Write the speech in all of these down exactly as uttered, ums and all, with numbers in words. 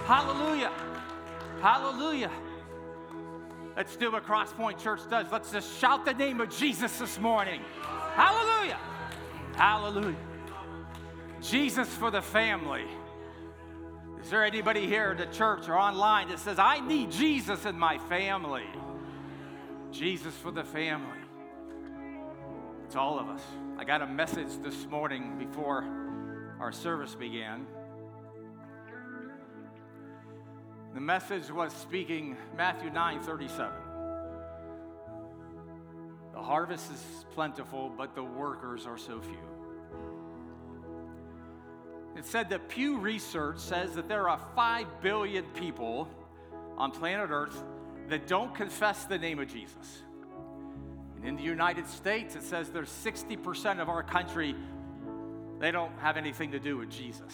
Hallelujah. Hallelujah. Let's do what Crosspoint Church does. Let's just shout the name of Jesus this morning. Hallelujah. Hallelujah. Jesus for the family. Is there anybody here at the church or online that says, I need Jesus in my family? Jesus for the family. It's all of us. I got a message this morning before our service began. The message was speaking Matthew nine thirty-seven. The harvest is plentiful, but the workers are so few. It said that Pew Research says that there are five billion people on planet Earth that don't confess the name of Jesus. And in the United States, it says there's sixty percent of our country, they don't have anything to do with Jesus.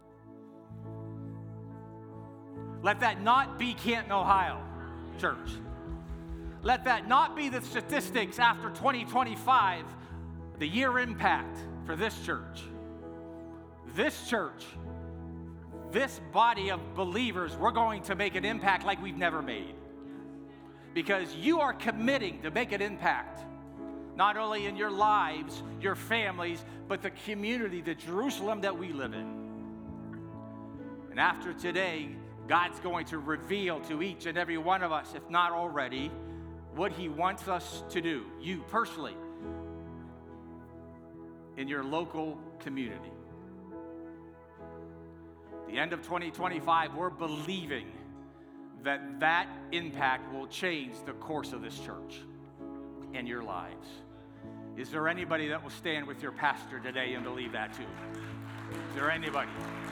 Let that not be Canton, Ohio, church. Let that not be the statistics after twenty twenty-five, the year impact for this church. This church, this body of believers, we're going to make an impact like we've never made. Because you are committing to make an impact, not only in your lives, your families, but the community, the Jerusalem that we live in. And after today, God's going to reveal to each and every one of us, if not already, what He wants us to do, you personally, in your local community. The end of twenty twenty-five, we're believing that that impact will change the course of this church and your lives. Is there anybody that will stand with your pastor today and believe that too? Is there anybody?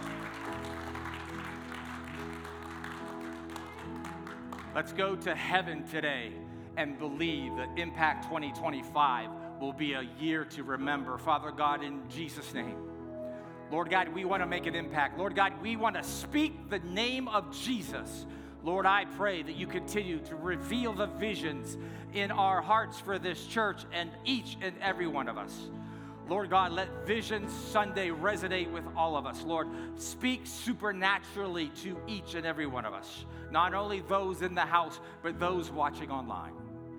Let's go to heaven today and believe that Impact twenty twenty-five will be a year to remember. Father God, in Jesus' name, Lord God, we want to make an impact. Lord God, we want to speak the name of Jesus. Lord, I pray that you continue to reveal the visions in our hearts for this church and each and every one of us. Lord God, let Vision Sunday resonate with all of us. Lord, speak supernaturally to each and every one of us, not only those in the house, but those watching online.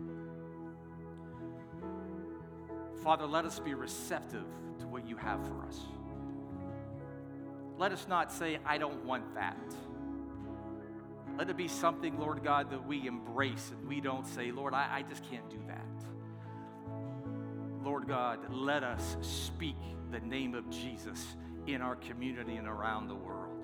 Father, let us be receptive to what you have for us. Let us not say, I don't want that. Let it be something, Lord God, that we embrace and we don't say, Lord, I, I just can't do that. Lord God, let us speak the name of Jesus in our community and around the world.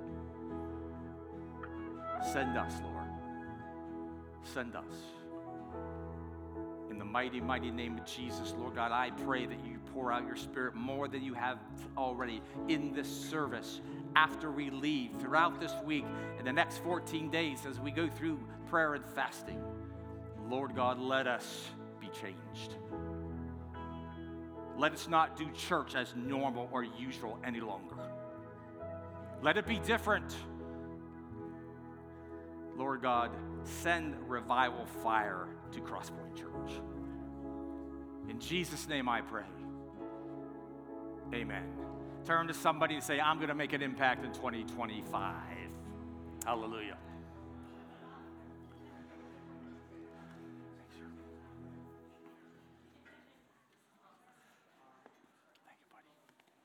Send us, Lord. Send us. In the mighty, mighty name of Jesus, Lord God, I pray that you pour out your Spirit more than you have already in this service after we leave, throughout this week, in the next fourteen days as we go through prayer and fasting. Lord God, let us be changed. Let us not do church as normal or usual any longer. Let it be different. Lord God, send revival fire to Crosspoint Church. In Jesus' name I pray. Amen. Turn to somebody and say, I'm going to make an impact in twenty twenty-five. Hallelujah. Thank you, buddy.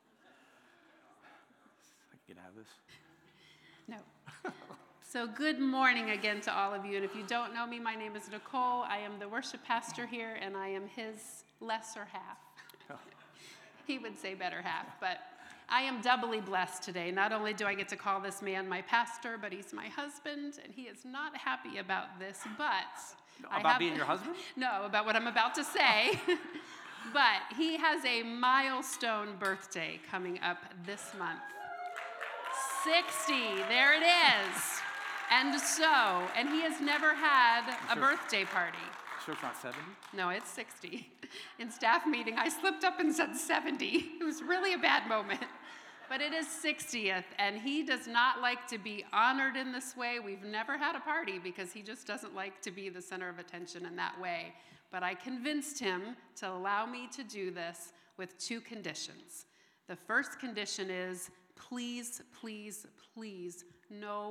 I can get out of this? No. So good morning again to all of you. And if you don't know me, my name is Nicole. I am the worship pastor here, and I am his lesser half. He would say better half, but I am doubly blessed today. Not only do I get to call this man my pastor, but he's my husband, and he is not happy about this, but... About I have, being your husband? No, about what I'm about to say. But he has a milestone birthday coming up this month. sixty, there it is. And so, and he has never had a birthday party. Sure it's not seventy? No, it's sixty. In staff meeting, I slipped up and said seventy. It was really a bad moment. But it is sixtieth, and he does not like to be honored in this way. We've never had a party because he just doesn't like to be the center of attention in that way. But I convinced him to allow me to do this with two conditions. The first condition is, please, please, please, no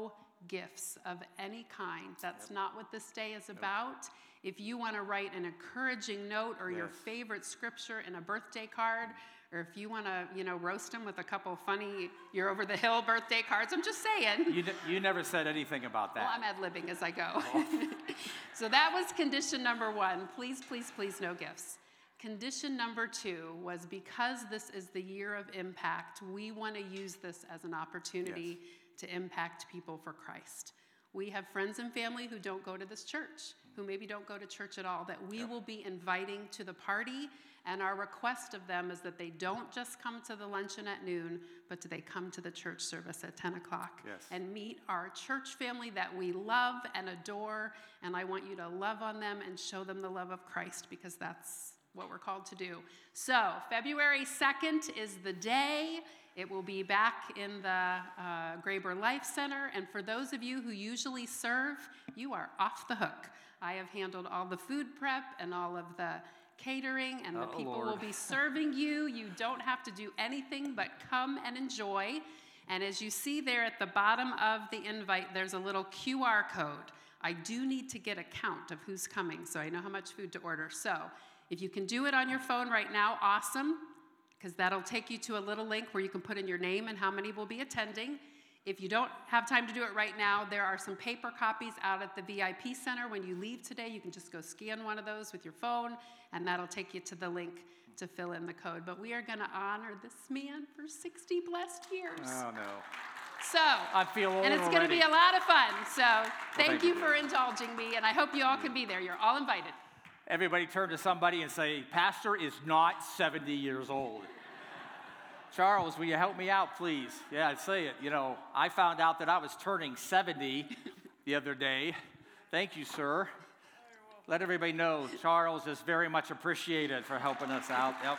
gifts of any kind. That's yep. not what this day is about. If you want to write an encouraging note or yes. your favorite scripture in a birthday card, or if you want to, you know, roast them with a couple funny You're Over the Hill birthday cards, I'm just saying. You, you never said anything about that. Well, I'm ad-libbing as I go. Oh. So that was condition number one. Please, please, please, no gifts. Condition number two was, because this is the year of impact, we want to use this as an opportunity yes. to impact people for Christ. We have friends and family who don't go to this church, who maybe don't go to church at all, that we yep. will be inviting to the party. And our request of them is that they don't just come to the luncheon at noon, but they come to the church service at ten o'clock yes. and meet our church family that we love and adore. And I want you to love on them and show them the love of Christ, because that's what we're called to do. So February second is the day. It will be back in the uh, Graber Life Center. And for those of you who usually serve, you are off the hook. I have handled all the food prep and all of the catering, and the oh, people Lord. will be serving you. You don't have to do anything but come and enjoy. And as you see there at the bottom of the invite, there's a little Q R code. I do need to get a count of who's coming, so I know how much food to order. So if you can do it on your phone right now, awesome, because that'll take you to a little link where you can put in your name and how many will be attending. If you don't have time to do it right now, there are some paper copies out at the V I P Center. When you leave today, you can just go scan one of those with your phone, and that'll take you to the link to fill in the code. But we are going to honor this man for sixty blessed years. Oh, no. So, I feel old and it's going to be a lot of fun. So well, thank, thank you, you for indulging me, and I hope you all can be there. You're all invited. Everybody turn to somebody and say, Pastor is not seventy years old. Charles, will you help me out, please? Yeah, I'd say it. You know, I found out that I was turning seventy the other day. Thank you, sir. Let everybody know Charles is very much appreciated for helping us out. Yep.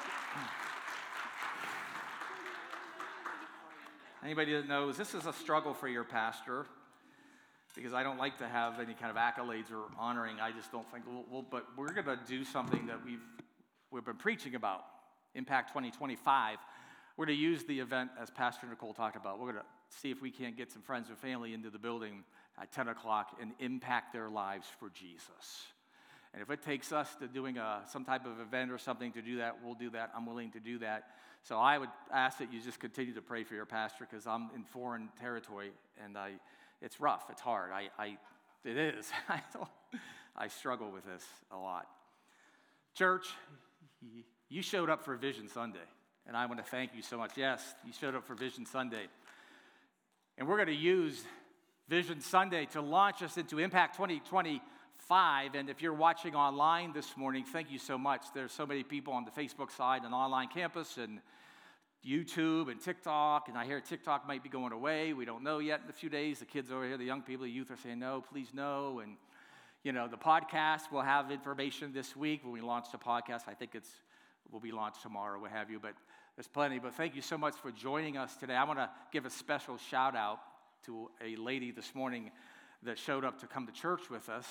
Anybody that knows, this is a struggle for your pastor, because I don't like to have any kind of accolades or honoring. I just don't think we'll, we'll but we're going to do something that we've we've been preaching about, Impact twenty twenty-five. We're going to use the event, as Pastor Nicole talked about. We're going to see if we can't get some friends and family into the building at ten o'clock and impact their lives for Jesus. And if it takes us to doing a, some type of event or something to do that, we'll do that. I'm willing to do that. So I would ask that you just continue to pray for your pastor, because I'm in foreign territory, and I, it's rough. It's hard. I, I it is. I, I struggle with this a lot. Church, you showed up for Vision Sunday. And I want to thank you so much. Yes, you showed up for Vision Sunday. And we're going to use Vision Sunday to launch us into Impact twenty twenty-five. And if you're watching online this morning, thank you so much. There's so many people on the Facebook side and online campus and YouTube and TikTok. And I hear TikTok might be going away. We don't know yet in a few days. The kids over here, the young people, the youth are saying, no, please no. And, you know, the podcast, we'll have information this week when we launch the podcast. I think it's will be launched tomorrow, what have you. But there's plenty. But thank you so much for joining us today. I want to give a special shout out to a lady this morning that showed up to come to church with us.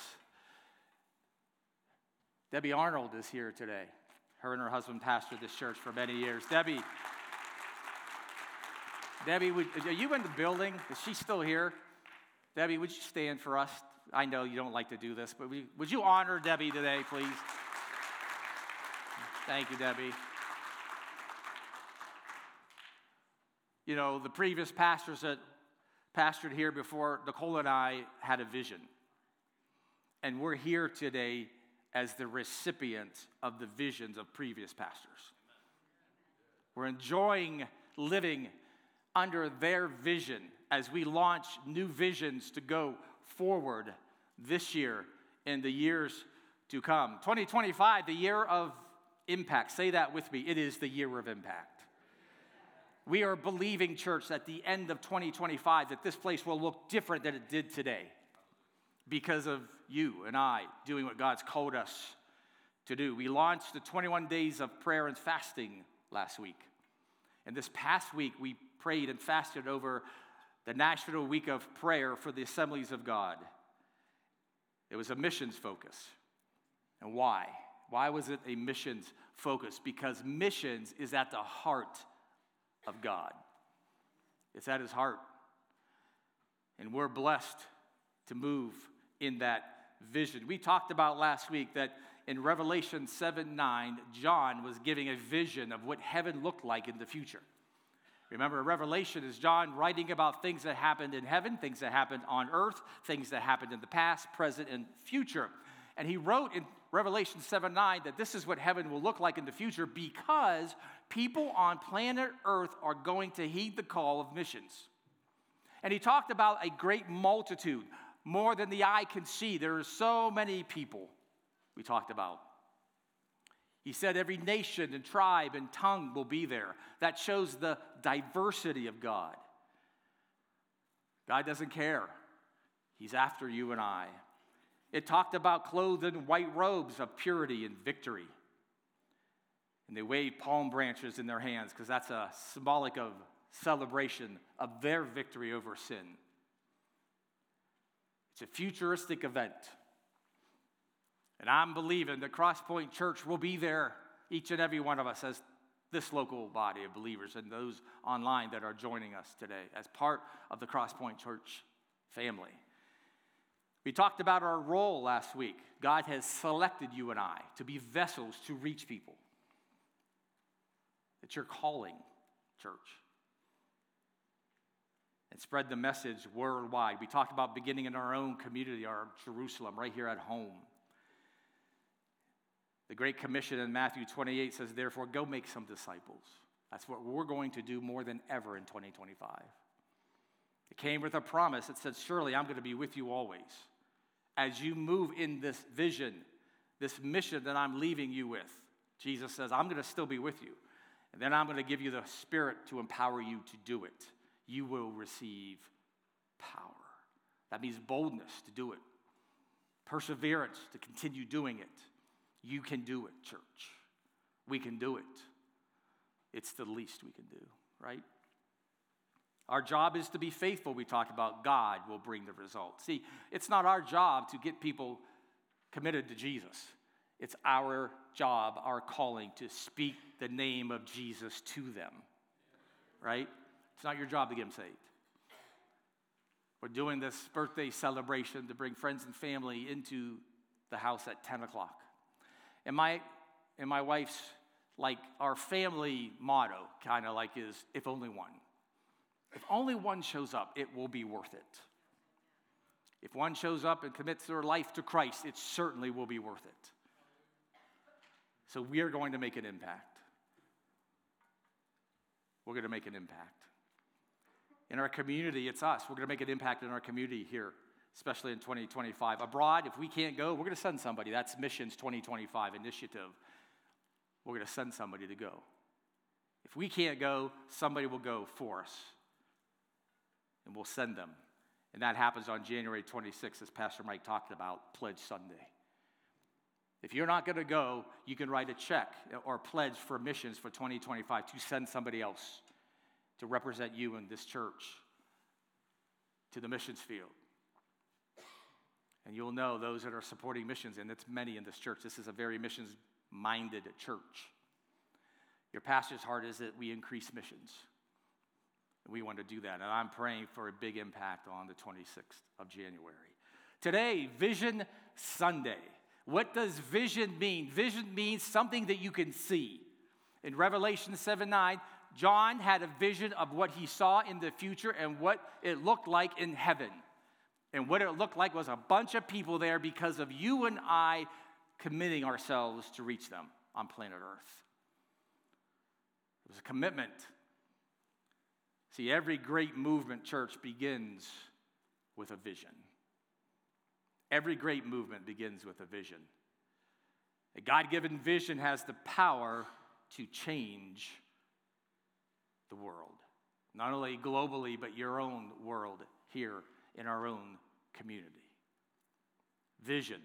Debbie Arnold is here today. Her and her husband pastored this church for many years. Debbie, Debbie, would, are you in the building? Is she still here? Debbie, would you stand for us? I know you don't like to do this, but we, would you honor Debbie today, please? Thank you, Debbie. You know, the previous pastors that pastored here before Nicole and I had a vision. And we're here today as the recipients of the visions of previous pastors. We're enjoying living under their vision as we launch new visions to go forward this year and the years to come. twenty twenty-five, the year of impact. Say that with me. It is the year of impact. We are believing, church, at the end of twenty twenty-five that this place will look different than it did today because of you and I doing what God's called us to do. We launched the twenty-one days of prayer and fasting last week. And this past week, we prayed and fasted over the National Week of Prayer for the Assemblies of God. It was a missions focus. And why? Why was it a missions focus? Because missions is at the heart of God. It's at his heart. And we're blessed to move in that vision. We talked about last week that in Revelation seven nine, John was giving a vision of what heaven looked like in the future. Remember, Revelation is John writing about things that happened in heaven, things that happened on earth, things that happened in the past, present, and future. And he wrote in Revelation seven nine that this is what heaven will look like in the future because people on planet Earth are going to heed the call of missions. And he talked about a great multitude, more than the eye can see. There are so many people we talked about. He said every nation and tribe and tongue will be there. That shows the diversity of God. God doesn't care. He's after you and I. It talked about clothed in white robes of purity and victory. And they waved palm branches in their hands because that's a symbolic of celebration of their victory over sin. It's a futuristic event. And I'm believing that Crosspoint Church will be there, each and every one of us, as this local body of believers and those online that are joining us today as part of the Crosspoint Church family. We talked about our role last week. God has selected you and I to be vessels to reach people. It's your calling, church. And spread the message worldwide. We talked about beginning in our own community, our Jerusalem, right here at home. The Great Commission in Matthew twenty-eight says, therefore, go make some disciples. That's what we're going to do more than ever in twenty twenty-five. It came with a promise. It said, surely I'm going to be with you always. As you move in this vision, this mission that I'm leaving you with, Jesus says, I'm going to still be with you. And then I'm going to give you the Spirit to empower you to do it. You will receive power. That means boldness to do it. Perseverance to continue doing it. You can do it, church. We can do it. It's the least we can do, right? Our job is to be faithful. We talked about God will bring the results. See, it's not our job to get people committed to Jesus. It's our job, our calling, to speak the name of Jesus to them, right? It's not your job to get them saved. We're doing this birthday celebration to bring friends and family into the house at ten o'clock. And my, and my wife's, like, our family motto kind of like is, if only one. If only one shows up, it will be worth it. If one shows up and commits their life to Christ, it certainly will be worth it. So we are going to make an impact. We're going to make an impact. In our community, it's us. We're going to make an impact in our community here, especially in twenty twenty-five. Abroad, if we can't go, we're going to send somebody. That's Missions twenty twenty-five initiative. We're going to send somebody to go. If we can't go, somebody will go for us. And we'll send them. And that happens on January twenty-sixth, as Pastor Mike talked about, Pledge Sunday. If you're not going to go, you can write a check or pledge for missions for twenty twenty-five to send somebody else to represent you in this church to the missions field. And you'll know those that are supporting missions, and it's many in this church. This is a very missions-minded church. Your pastor's heart is that we increase missions. And we want to do that, and I'm praying for a big impact on the twenty-sixth of January. Today, Vision Sunday. What does vision mean? Vision means something that you can see. In Revelation seven nine, John had a vision of what he saw in the future and what it looked like in heaven. And what it looked like was a bunch of people there because of you and I committing ourselves to reach them on planet Earth. It was a commitment. See, every great movement, church, begins with a vision. Every great movement begins with a vision. A God-given vision has the power to change the world. Not only globally, but your own world here in our own community. Vision.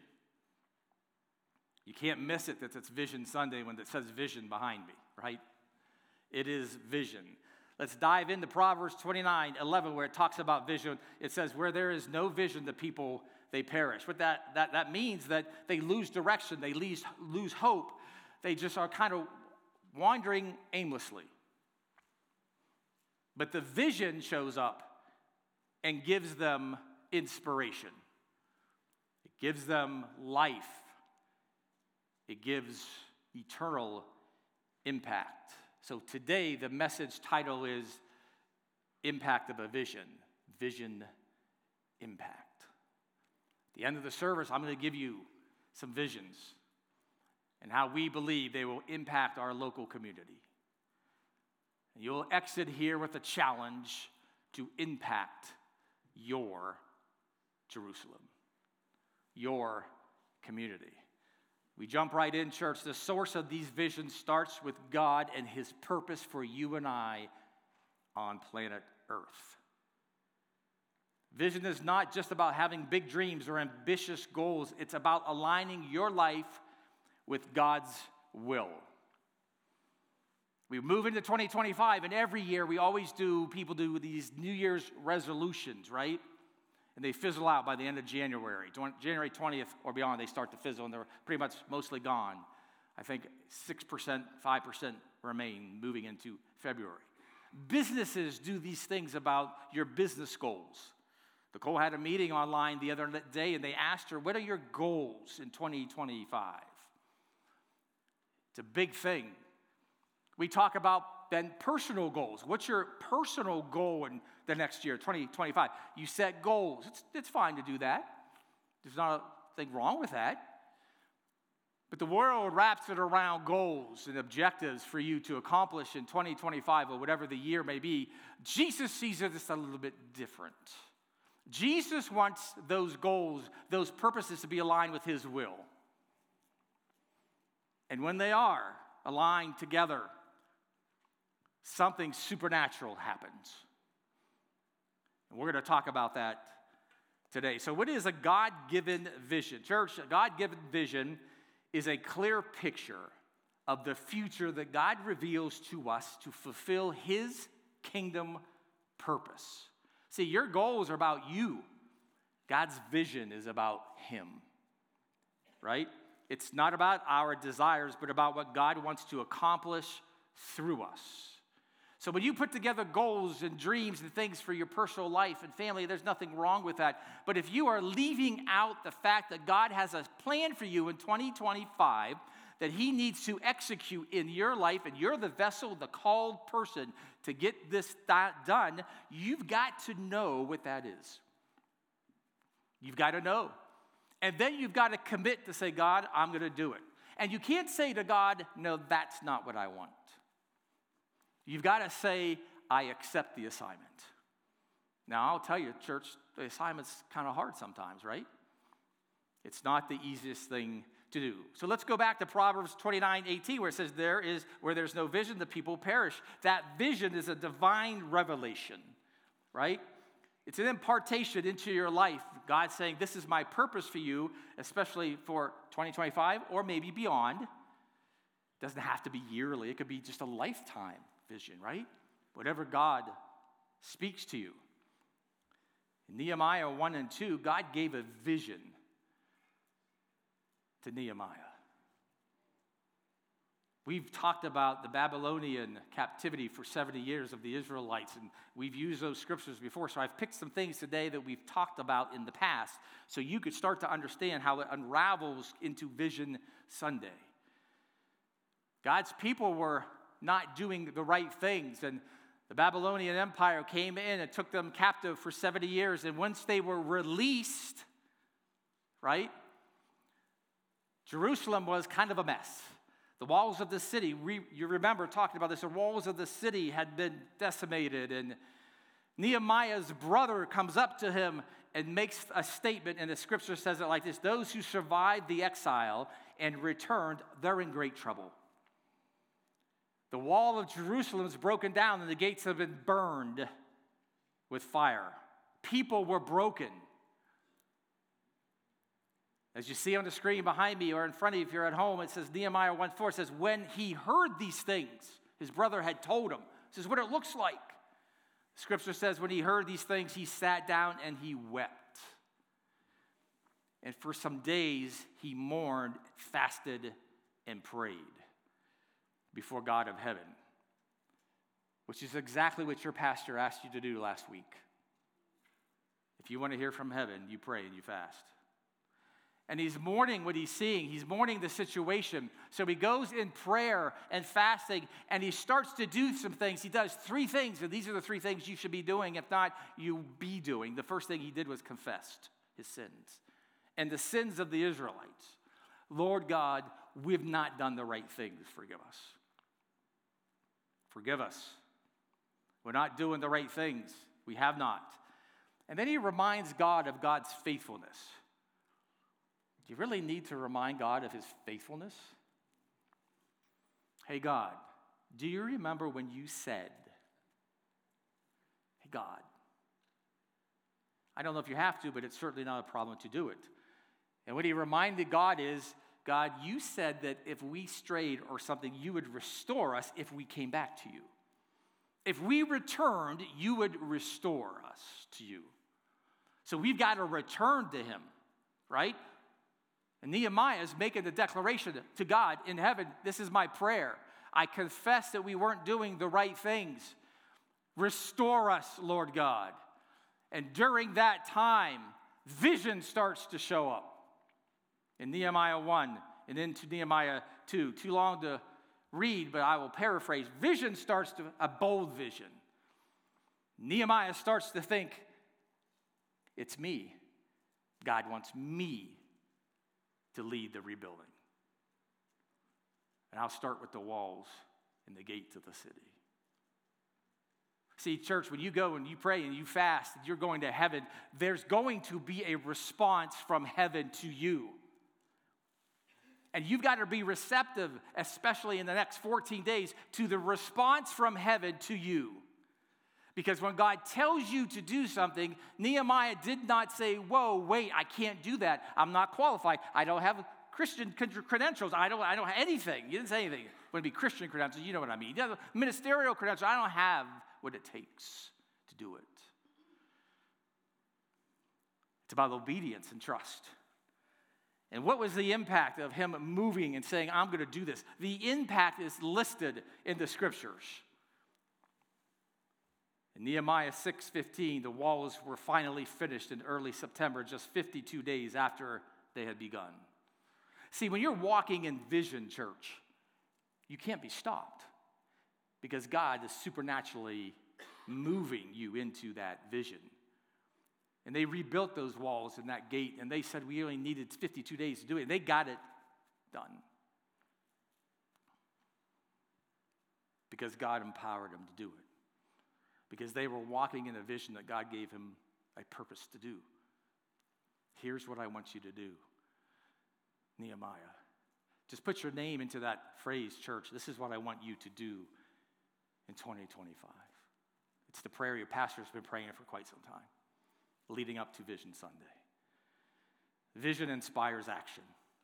You can't miss it that it's Vision Sunday when it says vision behind me, right? It is vision. Let's dive into Proverbs twenty-nine eleven, where it talks about vision. It says, where there is no vision, the people, they perish. What that, that, that means that they lose direction, they lose, lose hope. They just are kind of wandering aimlessly. But the vision shows up and gives them inspiration. It gives them life. It gives eternal impact. So today, the message title is Impact of a Vision. Vision Impact. At the end of the service, I'm going to give you some visions and how we believe they will impact our local community. And you'll exit here with a challenge to impact your Jerusalem, your community. We jump right in, church. The source of these visions starts with God and his purpose for you and I on planet Earth. Vision is not just about having big dreams or ambitious goals. It's about aligning your life with God's will. We move into twenty twenty-five, and every year we always do, people do these New Year's resolutions, right? And they fizzle out by the end of January. January twentieth or beyond, they start to fizzle, and they're pretty much mostly gone. I think six percent, five percent remain moving into February. Businesses do these things about your business goals. Nicole had a meeting online the other day, and they asked her, what are your goals in twenty twenty-five? It's a big thing. We talk about then personal goals. What's your personal goal in the next year, twenty twenty-five? You set goals. It's, it's fine to do that. There's not a thing wrong with that. But the world wraps it around goals and objectives for you to accomplish in twenty twenty-five or whatever the year may be. Jesus sees it a little bit different. Jesus wants those goals, those purposes to be aligned with his will. And when they are aligned together, something supernatural happens. And we're going to talk about that today. So what is a God-given vision? Church, a God-given vision is a clear picture of the future that God reveals to us to fulfill his kingdom purpose. See, your goals are about you. God's vision is about him, right? It's not about our desires, but about what God wants to accomplish through us. So when you put together goals and dreams and things for your personal life and family, there's nothing wrong with that. But if you are leaving out the fact that God has a plan for you in twenty twenty-five that he needs to execute in your life, and you're the vessel, the called person to get this th- done, you've got to know what that is. You've got to know. And then you've got to commit to say, God, I'm going to do it. And you can't say to God, no, that's not what I want. You've got to say, I accept the assignment. Now, I'll tell you, church, the assignment's kind of hard sometimes, right? It's not the easiest thing to do. So let's go back to Proverbs twenty-nine eighteen, where it says, there is, where there's no vision, the people perish. That vision is a divine revelation, right? It's an impartation into your life. God saying, this is my purpose for you, especially for twenty twenty-five or maybe beyond. It doesn't have to be yearly. It could be just a lifetime vision, right? Whatever God speaks to you. In Nehemiah one and two, God gave a vision to Nehemiah. We've talked about the Babylonian captivity for seventy years of the Israelites, and we've used those scriptures before, so I've picked some things today that we've talked about in the past so you could start to understand how it unravels into Vision Sunday. God's people were not doing the right things, and the Babylonian Empire came in and took them captive for seventy years, and once they were released, right, Jerusalem was kind of a mess. The walls of the city, we, you remember talking about this, the walls of the city had been decimated, and Nehemiah's brother comes up to him and makes a statement, and the scripture says it like this: those who survived the exile and returned, they're in great trouble. The wall of Jerusalem is broken down, and the gates have been burned with fire. People were broken. As you see on the screen behind me or in front of you if you're at home, it says Nehemiah one four, it says, when he heard these things, his brother had told him. This is what it looks like. Scripture says when he heard these things, he sat down and he wept. And for some days, he mourned, fasted, and prayed before God of heaven, which is exactly what your pastor asked you to do last week. If you want to hear from heaven, you pray and you fast. And he's mourning what he's seeing. He's mourning the situation. So he goes in prayer and fasting, and he starts to do some things. He does three things, and these are the three things you should be doing. If not, you be doing. The first thing he did was confessed his sins and the sins of the Israelites. Lord God, we've not done the right things. Forgive us. Forgive us. We're not doing the right things. We have not. And then he reminds God of God's faithfulness. Do you really need to remind God of his faithfulness? Hey, God, do you remember when you said, hey, God, I don't know if you have to, but it's certainly not a problem to do it. And what he reminded God is, God, you said that if we strayed or something, you would restore us if we came back to you. If we returned, you would restore us to you. So we've got to return to him, right? And Nehemiah is making the declaration to God in heaven, this is my prayer. I confess that we weren't doing the right things. Restore us, Lord God. And during that time, vision starts to show up. In Nehemiah one and into Nehemiah two. Too long to read, but I will paraphrase. Vision starts to, a bold vision. Nehemiah starts to think, it's me. God wants me to lead the rebuilding. And I'll start with the walls and the gates of the city. See, church, when you go and you pray and you fast and you're going to heaven, there's going to be a response from heaven to you. And you've got to be receptive, especially in the next fourteen days, to the response from heaven to you. Because when God tells you to do something, Nehemiah did not say, whoa, wait, I can't do that. I'm not qualified. I don't have Christian credentials. I don't, I don't have anything. You didn't say anything. When it be Christian credentials, you know what I mean. Ministerial credentials, I don't have what it takes to do it. It's about obedience and trust. And what was the impact of him moving and saying, I'm going to do this? The impact is listed in the scriptures. In Nehemiah six fifteen, the walls were finally finished in early September, just fifty-two days after they had begun. See, when you're walking in vision, church, you can't be stopped because God is supernaturally moving you into that vision. And they rebuilt those walls and that gate, and they said we only needed fifty-two days to do it, and they got it done. Because God empowered them to do it. Because they were walking in a vision that God gave him a purpose to do. Here's what I want you to do, Nehemiah. Just put your name into that phrase, church. This is what I want you to do in twenty twenty-five. It's the prayer your pastor's been praying for quite some time, leading up to Vision Sunday. Vision inspires action.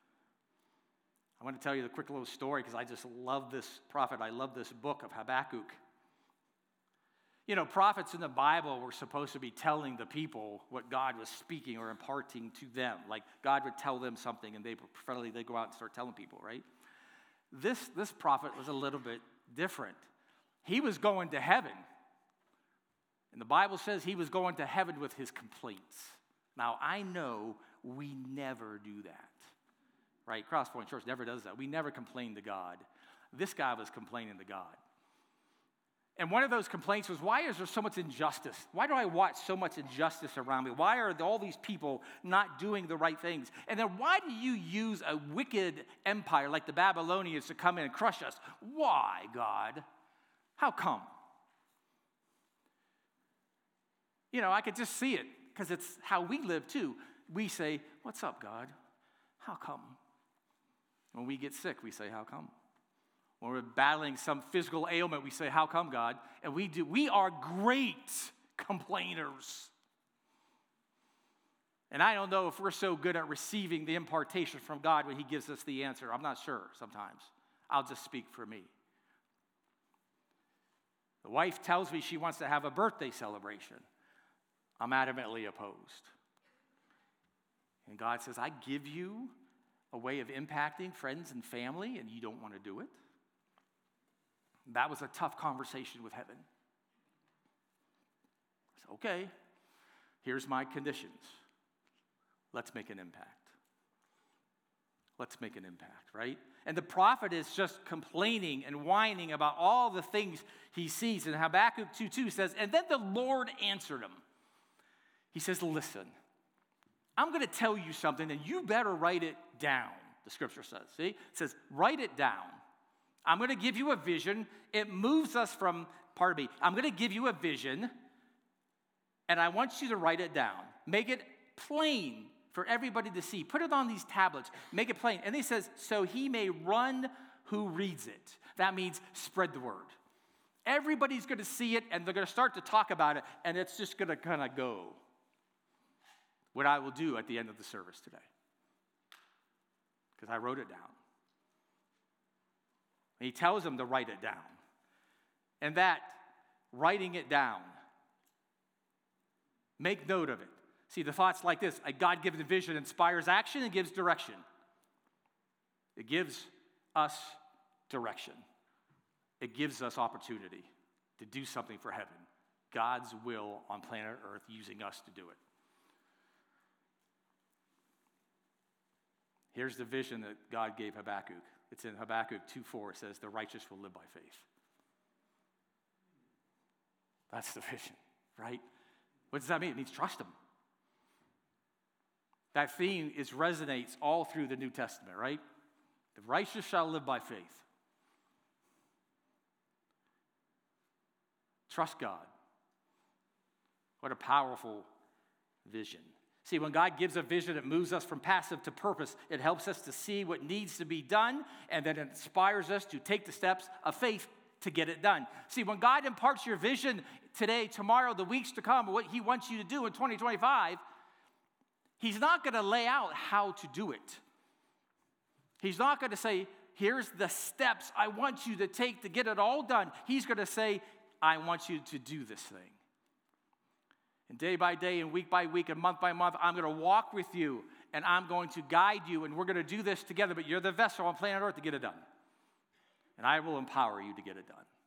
I want to tell you the quick little story because I just love this prophet. I love this book of Habakkuk. You know, prophets in the Bible were supposed to be telling the people what God was speaking or imparting to them. Like God would tell them something and they prophetically they go out and start telling people, right? This, this prophet was a little bit different. He was going to heaven. And the Bible says he was going to heaven with his complaints. Now, I know we never do that, right? Crosspoint Church never does that. We never complain to God. This guy was complaining to God. And one of those complaints was, why is there so much injustice? Why do I watch so much injustice around me? Why are all these people not doing the right things? And then why do you use a wicked empire like the Babylonians to come in and crush us? Why, God? How come? You know, I could just see it because it's how we live too. We say, what's up, God? How come? When we get sick, we say, how come? When we're battling some physical ailment, we say, how come, God? And we do. We are great complainers. And I don't know if we're so good at receiving the impartation from God when he gives us the answer. I'm not sure sometimes. I'll just speak for me. The wife tells me she wants to have a birthday celebration. I'm adamantly opposed. And God says, I give you a way of impacting friends and family, and you don't want to do it? That was a tough conversation with heaven. I said, okay, Here's my conditions. Let's make an impact. Let's make an impact, right? And the prophet is just complaining and whining about all the things he sees. And Habakkuk two two says, and then the Lord answered him. He says, listen, I'm going to tell you something, and you better write it down, the scripture says. See? It says, write it down. I'm going to give you a vision. It moves us from, pardon me, I'm going to give you a vision, and I want you to write it down. Make it plain for everybody to see. Put it on these tablets. Make it plain. And he says, so he may run who reads it. That means spread the word. Everybody's going to see it, and they're going to start to talk about it, and it's just going to kind of go. What I will do at the end of the service today. Because I wrote it down. And he tells them to write it down. And that, writing it down, make note of it. See, the thought's like this. A God-given vision inspires action and gives direction. It gives us direction. It gives us opportunity to do something for heaven. God's will on planet Earth using us to do it. Here's the vision that God gave Habakkuk. It's in Habakkuk two four. It says, the righteous will live by faith. That's the vision, right? What does that mean? It means trust him. That theme is resonates all through the New Testament, right? The righteous shall live by faith. Trust God. What a powerful vision. See, when God gives a vision, it moves us from passive to purpose. It helps us to see what needs to be done, and then it inspires us to take the steps of faith to get it done. See, when God imparts your vision today, tomorrow, the weeks to come, what he wants you to do in twenty twenty-five, he's not going to lay out how to do it. He's not going to say, here's the steps I want you to take to get it all done. He's going to say, I want you to do this thing. And day by day and week by week and month by month, I'm going to walk with you and I'm going to guide you and we're going to do this together, but you're the vessel on planet Earth to get it done. And I will empower you to get it done.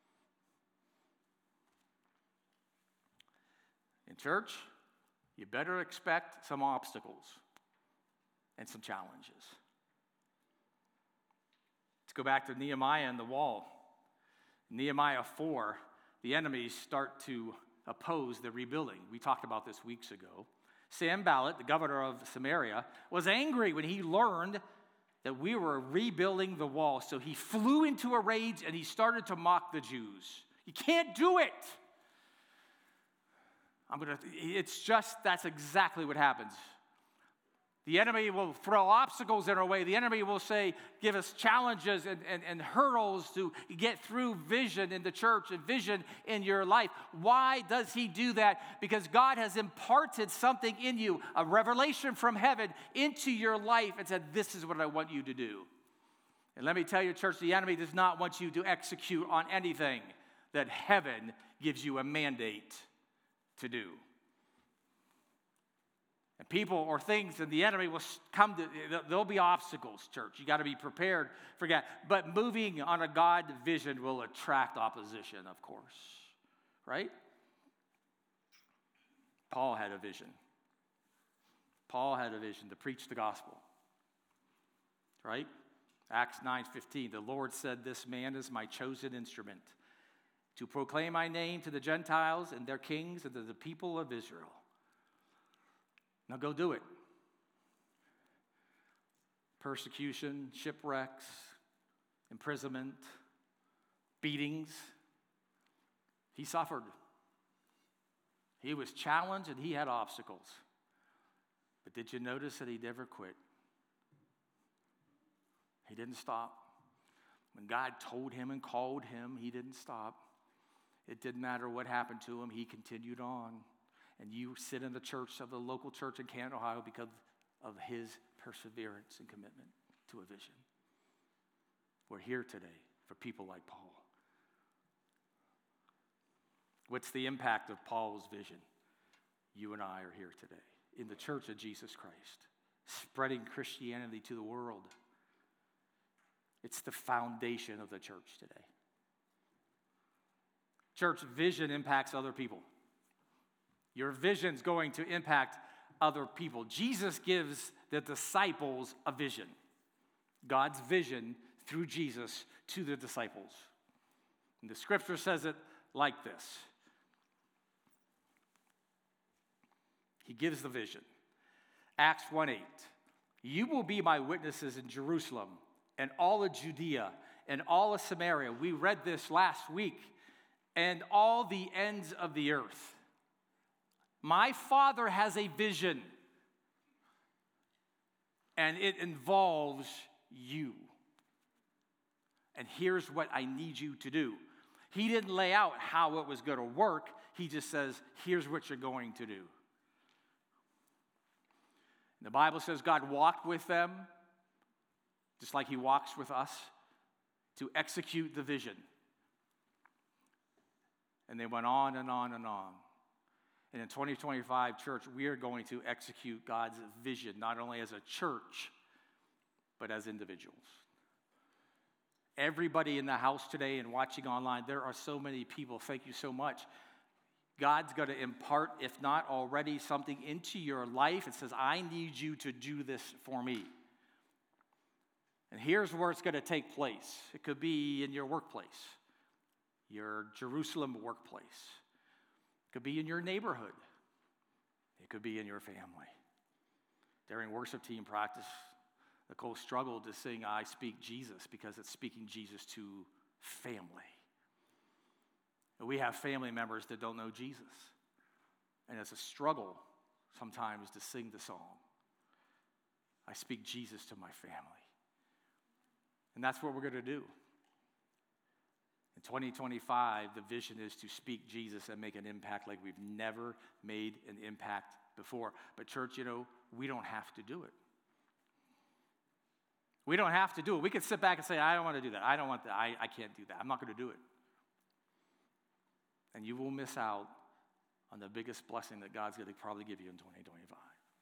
In church, you better expect some obstacles and some challenges. Let's go back to Nehemiah and the wall. Nehemiah four, the enemies start to oppose the rebuilding. We talked about this weeks ago. Sanballat, the governor of Samaria, was angry when he learned that we were rebuilding the wall. So he flew into a rage and he started to mock the Jews. You can't do it. I'm gonna, it's just, that's exactly what happens. The enemy will throw obstacles in our way. The enemy will say, give us challenges and, and, and hurdles to get through vision in the church and vision in your life. Why does he do that? Because God has imparted something in you, a revelation from heaven into your life and said, this is what I want you to do. And let me tell you, church, the enemy does not want you to execute on anything that heaven gives you a mandate to do. And people or things and the enemy will come to, there'll be obstacles, church. You got to be prepared for that. But moving on a God vision will attract opposition, of course. Right? Paul had a vision. Paul had a vision to preach the gospel. Right? Acts nine fifteen, the Lord said, this man is my chosen instrument to proclaim my name to the Gentiles and their kings and to the people of Israel. Now go do it. Persecution, shipwrecks, imprisonment, beatings. He suffered. He was challenged and he had obstacles. But did you notice that he never quit? He didn't stop. When God told him and called him, he didn't stop. It didn't matter what happened to him, he continued on. And you sit in the church of the local church in Canton, Ohio because of his perseverance and commitment to a vision. We're here today for people like Paul. What's the impact of Paul's vision? You and I are here today in the church of Jesus Christ, spreading Christianity to the world. It's the foundation of the church today. Church vision impacts other people. Your vision's going to impact other people. Jesus gives the disciples a vision. God's vision through Jesus to the disciples. And the scripture says it like this. He gives the vision. Acts one eight. You will be my witnesses in Jerusalem and all of Judea and all of Samaria. We read this last week. And all the ends of the earth. My Father has a vision. And it involves you. And here's what I need you to do. He didn't lay out how it was going to work. He just says, here's what you're going to do. And the Bible says God walked with them, just like he walks with us, to execute the vision. And they went on and on and on. And in twenty twenty-five, church, we are going to execute God's vision, not only as a church, but as individuals. Everybody in the house today and watching online, there are so many people. Thank you so much. God's going to impart, if not already, something into your life. It says, I need you to do this for me. And here's where it's going to take place. It could be in your workplace, your Jerusalem workplace. It could be in your neighborhood. It could be in your family. During worship team practice, Nicole struggled to sing I Speak Jesus because it's speaking Jesus to family. And we have family members that don't know Jesus. And it's a struggle sometimes to sing the song. I speak Jesus to my family. And that's what we're going to do. In twenty twenty-five, the vision is to speak Jesus and make an impact like we've never made an impact before. But church, you know, we don't have to do it. We don't have to do it. We could sit back and say, I don't want to do that. I don't want that. I, I can't do that. I'm not going to do it. And you will miss out on the biggest blessing that God's going to probably give you in twenty twenty-five.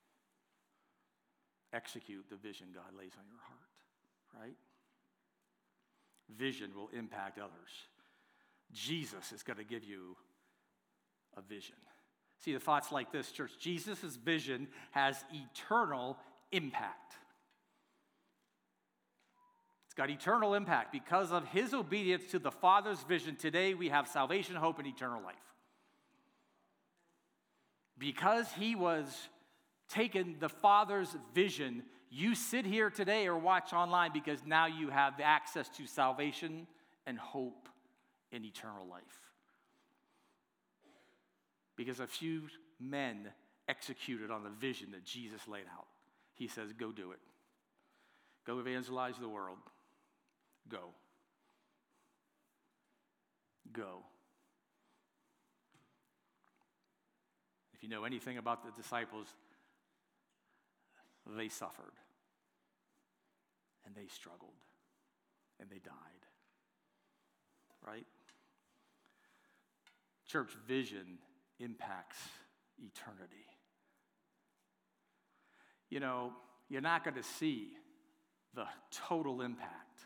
Execute the vision God lays on your heart, right? Vision will impact others. Jesus is going to give you a vision. See, the thought's like this, church. Jesus' vision has eternal impact. It's got eternal impact. Because of his obedience to the Father's vision, today we have salvation, hope, and eternal life. Because he was taken the Father's vision, you sit here today or watch online because now you have access to salvation and hope and eternal life. Because a few men executed on the vision that Jesus laid out. He says, go do it. Go evangelize the world. Go. Go. If you know anything about the disciples, they suffered, and they struggled, and they died, right? Church vision impacts eternity. You know, you're not going to see the total impact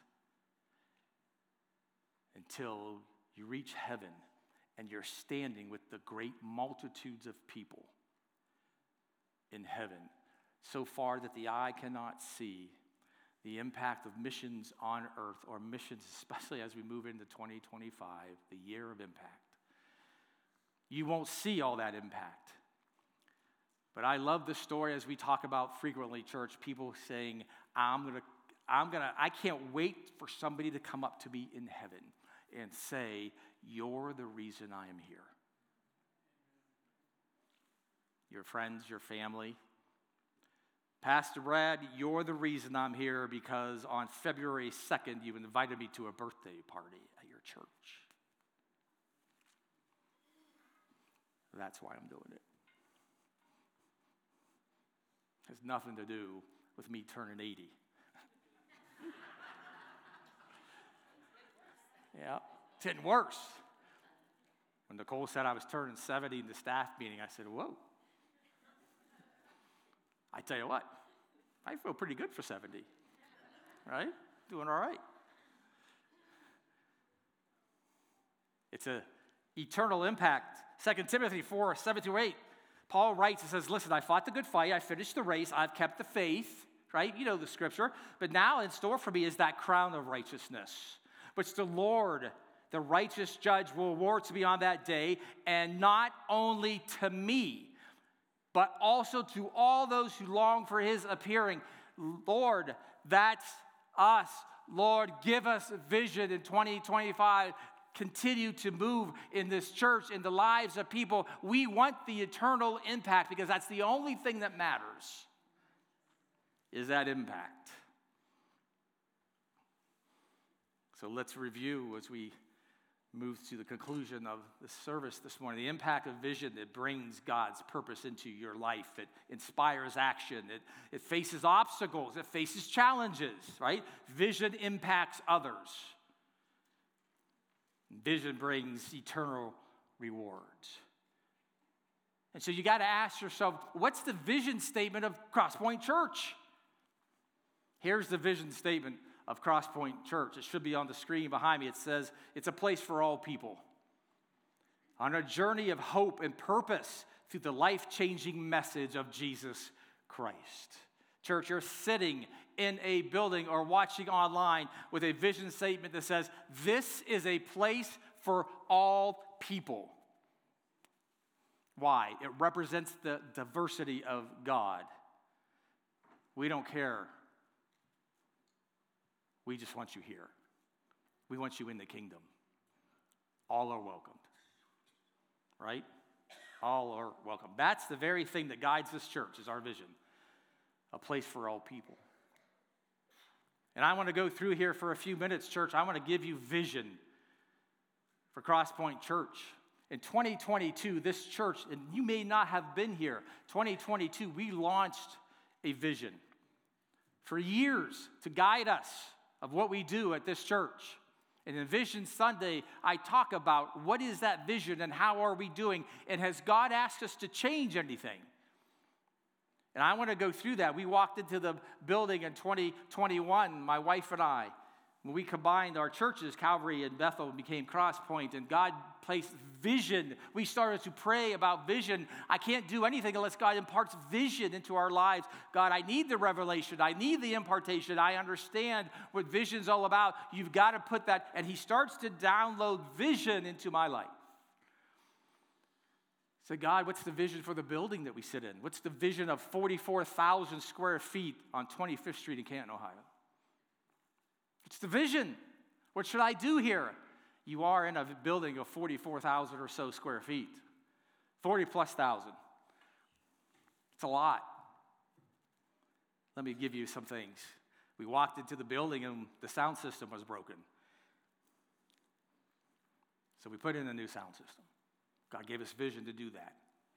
until you reach heaven and you're standing with the great multitudes of people in heaven, so far that the eye cannot see the impact of missions on earth, or missions, especially as we move into twenty twenty-five, the year of impact. You won't see all that impact. But I love the story, as we talk about frequently, church, people saying, I'm gonna, I'm gonna, I can't wait for somebody to come up to me in heaven and say, you're the reason I am here. Your friends, your family. Pastor Brad, you're the reason I'm here because on February second, you invited me to a birthday party at your church. That's why I'm doing it. It has nothing to do with me turning eighty. Yeah, it's getting worse. When Nicole said I was turning seventy in the staff meeting, I said, whoa. I tell you what, I feel pretty good for seventy, right? Doing all right. It's an eternal impact. Second Timothy four, seven through eight. Paul writes and says, listen, I fought the good fight, I finished the race, I've kept the faith, right? You know the scripture. But now in store for me is that crown of righteousness, which the Lord, the righteous judge, will award to me on that day, and not only to me, but also to all those who long for his appearing. Lord, that's us. Lord, give us vision in twenty twenty-five. Continue to move in this church, in the lives of people. We want the eternal impact because that's the only thing that matters, is that impact. So let's review as we move to the conclusion of the service this morning. The impact of vision that brings God's purpose into your life. It inspires action. It, it faces obstacles. It faces challenges, right? Vision impacts others. Vision brings eternal rewards. And so you got to ask yourself, what's the vision statement of Crosspoint Church? Here's the vision statement of Crosspoint Church. It should be on the screen behind me. It says, it's a place for all people on a journey of hope and purpose through the life-changing message of Jesus Christ. Church, you're sitting in a building or watching online with a vision statement that says, this is a place for all people. Why? It represents the diversity of God. We don't care. We just want you here. We want you in the kingdom. All are welcomed. Right? All are welcome. That's the very thing that guides this church, is our vision. A place for all people. And I want to go through here for a few minutes, church. I want to give you vision for Crosspoint Church. In twenty twenty-two, this church, and you may not have been here, twenty twenty-two, we launched a vision for years to guide us of what we do at this church. And in Vision Sunday, I talk about what is that vision and how are we doing, and has God asked us to change anything? And I want to go through that. We walked into the building in twenty twenty-one, my wife and I, when we combined our churches, Calvary and Bethel, and became Crosspoint, and God placed vision. We started to pray about vision. I can't do anything unless God imparts vision into our lives. God, I need the revelation. I need the impartation. I understand what vision's all about. You've got to put that. And he starts to download vision into my life. So God, what's the vision for the building that we sit in? What's the vision of forty-four thousand square feet on twenty-fifth Street in Canton, Ohio? What's the vision? What should I do here? You are in a building of forty-four thousand or so square feet. forty plus thousand. It's a lot. Let me give you some things. We walked into the building and the sound system was broken. So we put in a new sound system. God gave us vision to do that.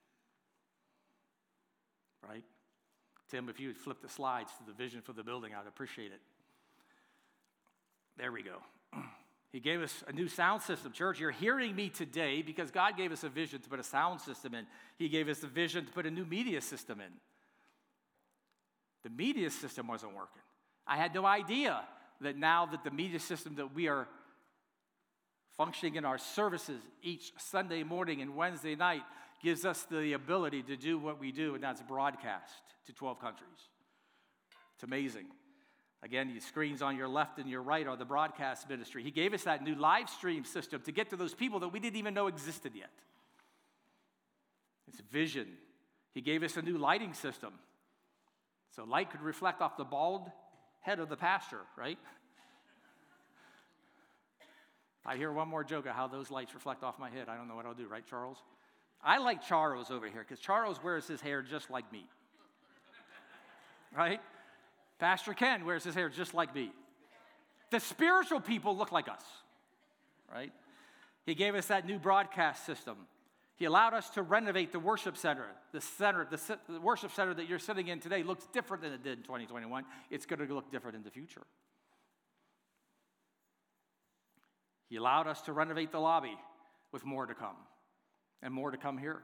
Right? Tim, if you would flip the slides to the vision for the building, I'd appreciate it. There we go. He gave us a new sound system. Church, you're hearing me today because God gave us a vision to put a sound system in. He gave us the vision to put a new media system in. The media system wasn't working. I had no idea that now that the media system that we are functioning in our services each Sunday morning and Wednesday night gives us the ability to do what we do, and that's broadcast to twelve countries. It's amazing. Again, the screens on your left and your right are the broadcast ministry. He gave us that new live stream system to get to those people that we didn't even know existed yet. It's vision. He gave us a new lighting system. So light could reflect off the bald head of the pastor, right? If I hear one more joke of how those lights reflect off my head, I don't know what I'll do, right, Charles? I like Charles over here because Charles wears his hair just like me. Right? Pastor Ken wears his hair just like me. The spiritual people look like us. Right? He gave us that new broadcast system. He allowed us to renovate the worship center. The center, the, the worship center that you're sitting in today looks different than it did in twenty twenty-one. It's going to look different in the future. He allowed us to renovate the lobby with more to come, and more to come here.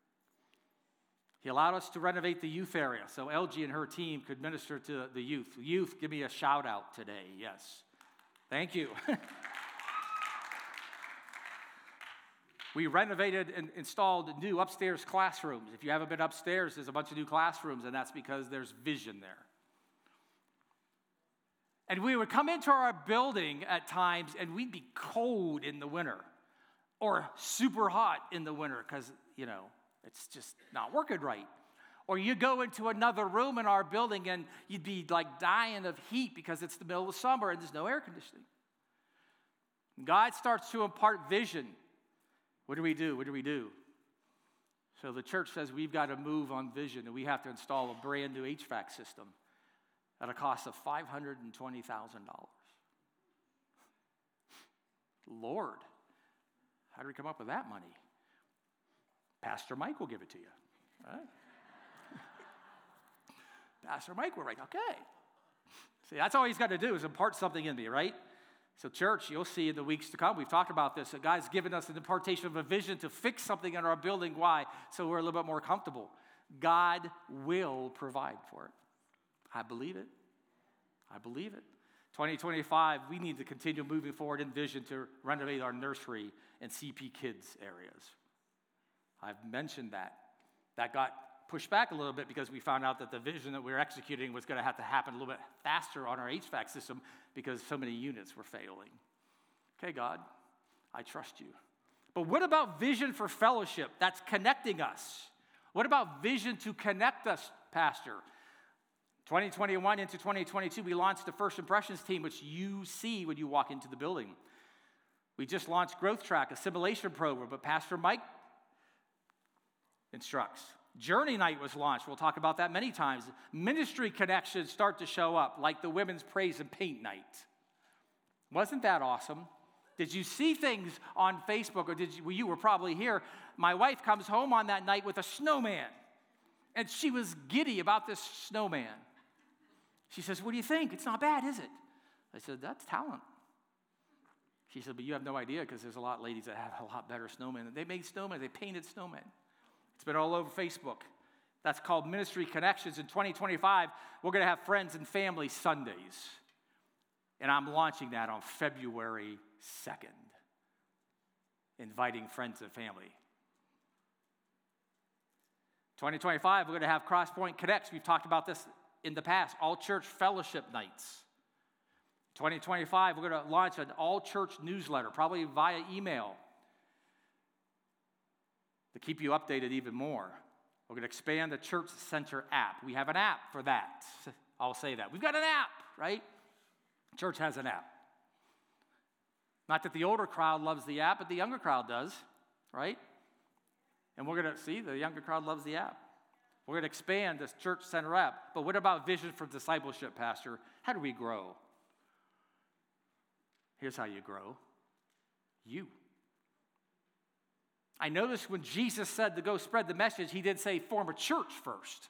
He allowed us to renovate the youth area so L G and her team could minister to the youth. Youth, give me a shout out today. Yes. Thank you. We renovated and installed new upstairs classrooms. If you haven't been upstairs, there's a bunch of new classrooms, and that's because there's vision there. And we would come into our building at times, and we'd be cold in the winter or super hot in the winter because, you know, it's just not working right. Or you go into another room in our building, and you'd be like dying of heat because it's the middle of summer and there's no air conditioning. God starts to impart vision. What do we do? What do we do? So the church says we've got to move on vision, and we have to install a brand new H V A C system at a cost of five hundred twenty thousand dollars. Lord, how do we come up with that money? Pastor Mike will give it to you. All right? Pastor Mike will write, okay. See, that's all he's got to do is impart something in me, right? So church, you'll see in the weeks to come, we've talked about this, that God's given us an impartation of a vision to fix something in our building. Why? So we're a little bit more comfortable. God will provide for it. I believe it. I believe it. twenty twenty-five, we need to continue moving forward in vision to renovate our nursery and C P Kids areas. I've mentioned that. That got pushed back a little bit because we found out that the vision that we were executing was going to have to happen a little bit faster on our H V A C system because so many units were failing. Okay, God, I trust you. But what about vision for fellowship? That's connecting us. What about vision to connect us, Pastor? twenty twenty-one into twenty twenty-two, we launched the First Impressions team, which you see when you walk into the building. We just launched Growth Track, a simulation program, but Pastor Mike instructs. Journey Night was launched. We'll talk about that many times. Ministry connections start to show up, like the Women's Praise and Paint Night. Wasn't that awesome? Did you see things on Facebook, or did you, well, you were probably here. My wife comes home on that night with a snowman, and she was giddy about this snowman. She says, what do you think? It's not bad, is it? I said, that's talent. She said, but you have no idea because there's a lot of ladies that have a lot better snowmen. They made snowmen. They painted snowmen. It's been all over Facebook. That's called Ministry Connections. In twenty twenty-five, we're going to have Friends and Family Sundays. And I'm launching that on February second, inviting friends and family. twenty twenty-five, we're going to have Crosspoint Connects. We've talked about this in the past, all-church fellowship nights. twenty twenty-five, we're going to launch an all-church newsletter, probably via email, to keep you updated even more. We're going to expand the Church Center app. We have an app for that. I'll say that. We've got an app, right? Church has an app. Not that the older crowd loves the app, but the younger crowd does, right? And we're going to see the younger crowd loves the app. We're going to expand this Church Center app. But what about vision for discipleship, Pastor? How do we grow? Here's how you grow. You. I noticed when Jesus said to go spread the message, he did say form a church first.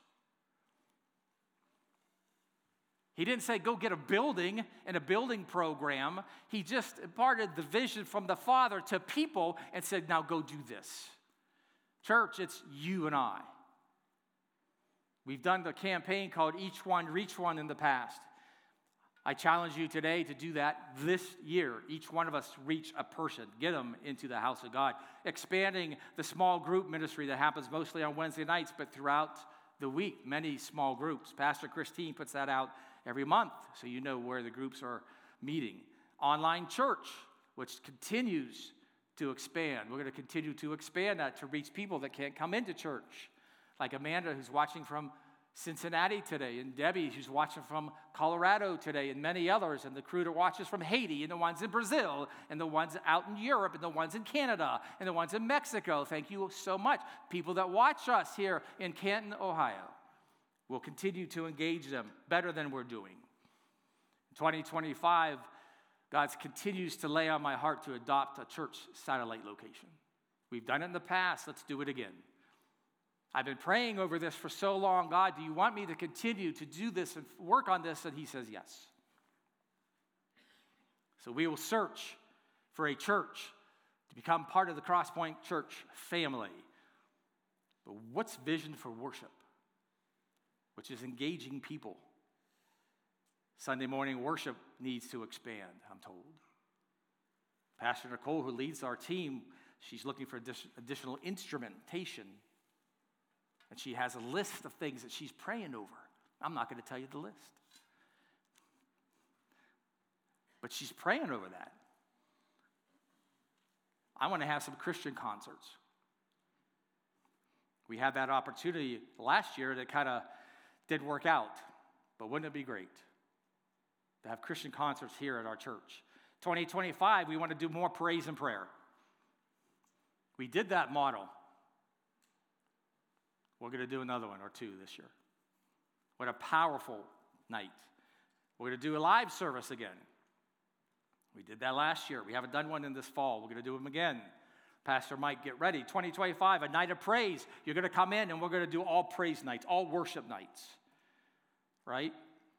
He didn't say go get a building and a building program. He just imparted the vision from the Father to people and said, now go do this. Church, it's you and I. We've done the campaign called Each One, Reach One in the past. I challenge you today to do that this year. Each one of us reach a person, get them into the house of God. Expanding the small group ministry that happens mostly on Wednesday nights, but throughout the week, many small groups. Pastor Christine puts that out every month, so you know where the groups are meeting. Online church, which continues to expand. We're going to continue to expand that to reach people that can't come into church, like Amanda, who's watching from Cincinnati today, and Debbie, who's watching from Colorado today, and many others, and the crew that watches from Haiti, and the ones in Brazil, and the ones out in Europe, and the ones in Canada, and the ones in Mexico. Thank you so much. People that watch us here in Canton, Ohio. We'll continue to engage them better than we're doing. In twenty twenty-five, God continues to lay on my heart to adopt a church satellite location. We've done it in the past. Let's do it again. I've been praying over this for so long. God, do you want me to continue to do this and work on this? And he says yes. So we will search for a church to become part of the Crosspoint Church family. But what's vision for worship? Which is engaging people. Sunday morning worship needs to expand, I'm told. Pastor Nicole, who leads our team, she's looking for additional instrumentation. And she has a list of things that she's praying over. I'm not going to tell you the list. But she's praying over that. I want to have some Christian concerts. We had that opportunity last year that kind of didn't work out. But wouldn't it be great to have Christian concerts here at our church? twenty twenty-five, we want to do more praise and prayer. We did that model. We're going to do another one or two this year. What a powerful night. We're going to do a live service again. We did that last year. We haven't done one in this fall. We're going to do them again. Pastor Mike, get ready. twenty twenty-five, a night of praise. You're going to come in and we're going to do all praise nights, all worship nights. Right?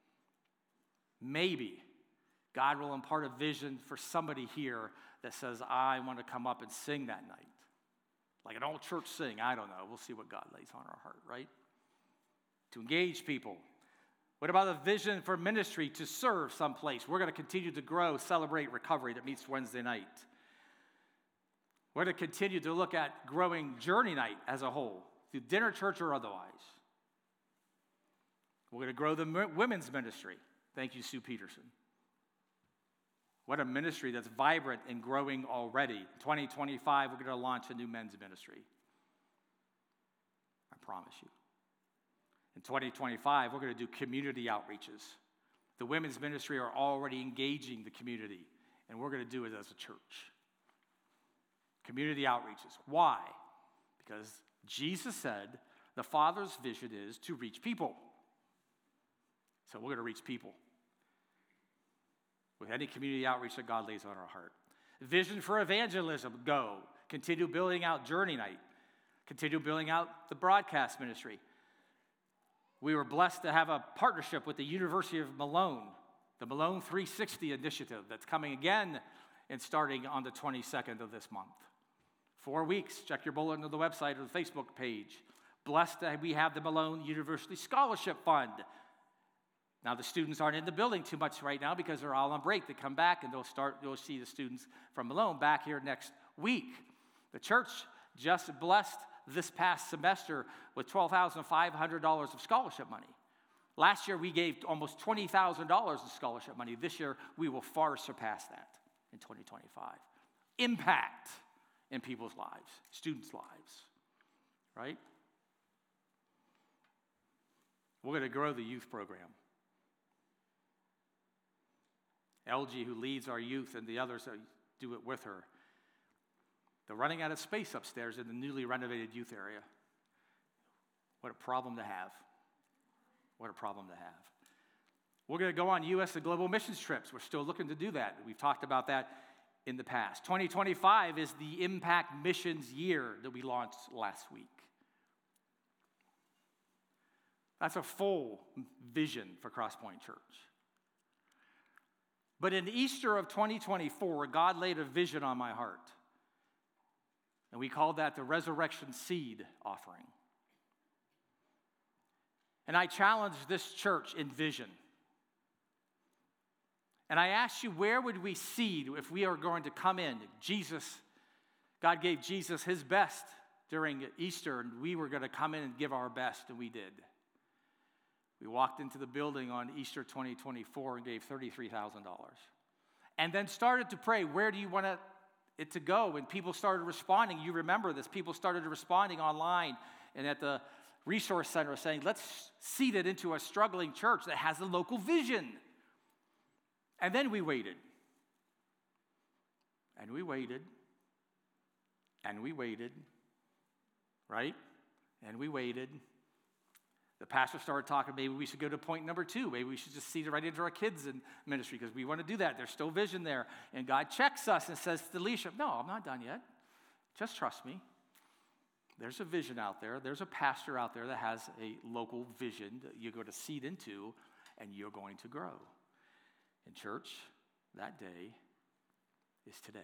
Maybe God will impart a vision for somebody here that says, I want to come up and sing that night. Like an old church sing, I don't know. We'll see what God lays on our heart, right? To engage people. What about a vision for ministry to serve someplace? We're going to continue to grow, Celebrate Recovery that meets Wednesday night. We're going to continue to look at growing Journey Night as a whole, through dinner church or otherwise. We're going to grow the women's ministry. Thank you, Sue Peterson. What a ministry that's vibrant and growing already. twenty twenty-five, we're going to launch a new men's ministry. I promise you. In twenty twenty-five, we're going to do community outreaches. The women's ministry are already engaging the community, and we're going to do it as a church. Community outreaches. Why? Because Jesus said the Father's vision is to reach people. So we're going to reach people with any community outreach that God lays on our heart. Vision for evangelism, go. Continue building out Journey Night. Continue building out the broadcast ministry. We were blessed to have a partnership with the University of Malone, the Malone three sixty initiative that's coming again and starting on the twenty-second of this month. Four weeks. Check your bulletin on the website or the Facebook page. Blessed that we have the Malone University Scholarship Fund. Now, the students aren't in the building too much right now because they're all on break. They come back and they'll start, you'll see the students from Malone back here next week. The church just blessed this past semester with twelve thousand five hundred dollars of scholarship money. Last year, we gave almost twenty thousand dollars of scholarship money. This year, we will far surpass that in twenty twenty-five. Impact in people's lives, students' lives, right? We're going to grow the youth program. L G, who leads our youth, and the others that do it with her, they're running out of space upstairs in the newly renovated youth area. What a problem to have. What a problem to have. We're going to go on U S and global missions trips. We're still looking to do that. We've talked about that in the past. twenty twenty-five is the Impact Missions year that we launched last week. That's a full vision for Crosspoint Church. But in Easter of twenty twenty-four, God laid a vision on my heart. And we called that the Resurrection Seed Offering. And I challenged this church in vision. And I asked you, where would we seed if we are going to come in? Jesus, God gave Jesus his best during Easter, and we were going to come in and give our best, and we did. We walked into the building on Easter twenty twenty-four and gave thirty-three thousand dollars. And then started to pray, where do you want it to go? And people started responding. You remember this. People started responding online and at the resource center saying, let's seed it into a struggling church that has a local vision. And then we waited. And we waited. And we waited. Right? And we waited. The pastor started talking, maybe we should go to point number two. Maybe we should just seed it right into our kids in ministry because we want to do that. There's still vision there. And God checks us and says to the leadership, no, I'm not done yet. Just trust me. There's a vision out there. There's a pastor out there that has a local vision that you're going to seed into and you're going to grow. And church, that day is today.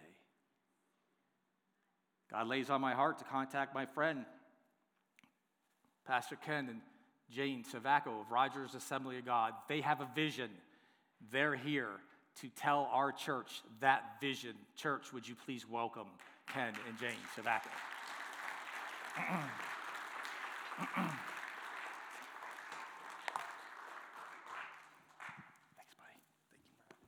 God lays on my heart to contact my friend, Pastor Ken and Jane Savacco of Rogers Assembly of God. They have a vision. They're here to tell our church that vision. Church, would you please welcome Ken and Jane Shabaka. Thanks, buddy. Thank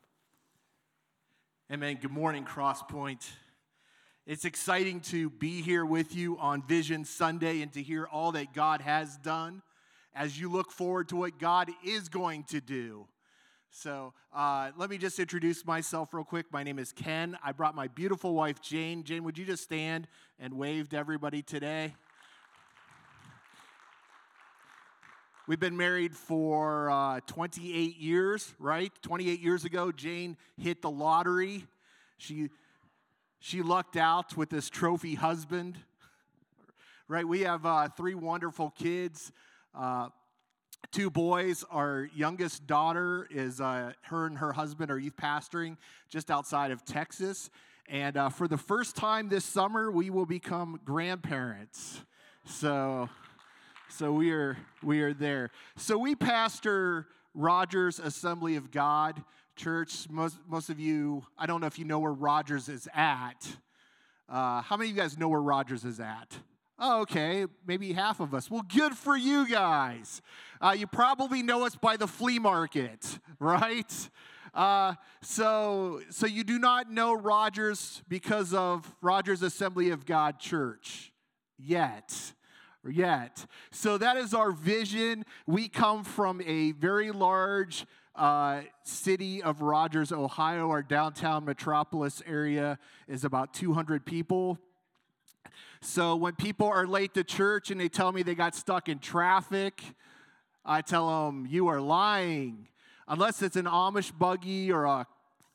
you. Amen. Good morning, Crosspoint. It's exciting to be here with you on Vision Sunday and to hear all that God has done as you look forward to what God is going to do. So uh, let me just introduce myself real quick. My name is Ken. I brought my beautiful wife, Jane. Jane, would you just stand and wave to everybody today? We've been married for uh, twenty-eight years, right? twenty-eight years ago, Jane hit the lottery. She, she lucked out with this trophy husband, right? We have uh, three wonderful kids. Uh, Two boys. Our youngest daughter is, uh, her and her husband are youth pastoring just outside of Texas. And uh, for the first time this summer, we will become grandparents. So, so we are we are there. So we pastor Rogers Assembly of God Church. Most most of you, I don't know if you know where Rogers is at. Uh, how many of you guys know where Rogers is at? Oh, okay, maybe half of us. Well, good for you guys. Uh, you probably know us by the flea market, right? Uh, so, so you do not know Rogers because of Rogers Assembly of God Church yet. Yet. So that is our vision. We come from a very large uh, city of Rogers, Ohio. Our downtown metropolis area is about two hundred people. So when people are late to church and they tell me they got stuck in traffic, I tell them, you are lying. Unless it's an Amish buggy or a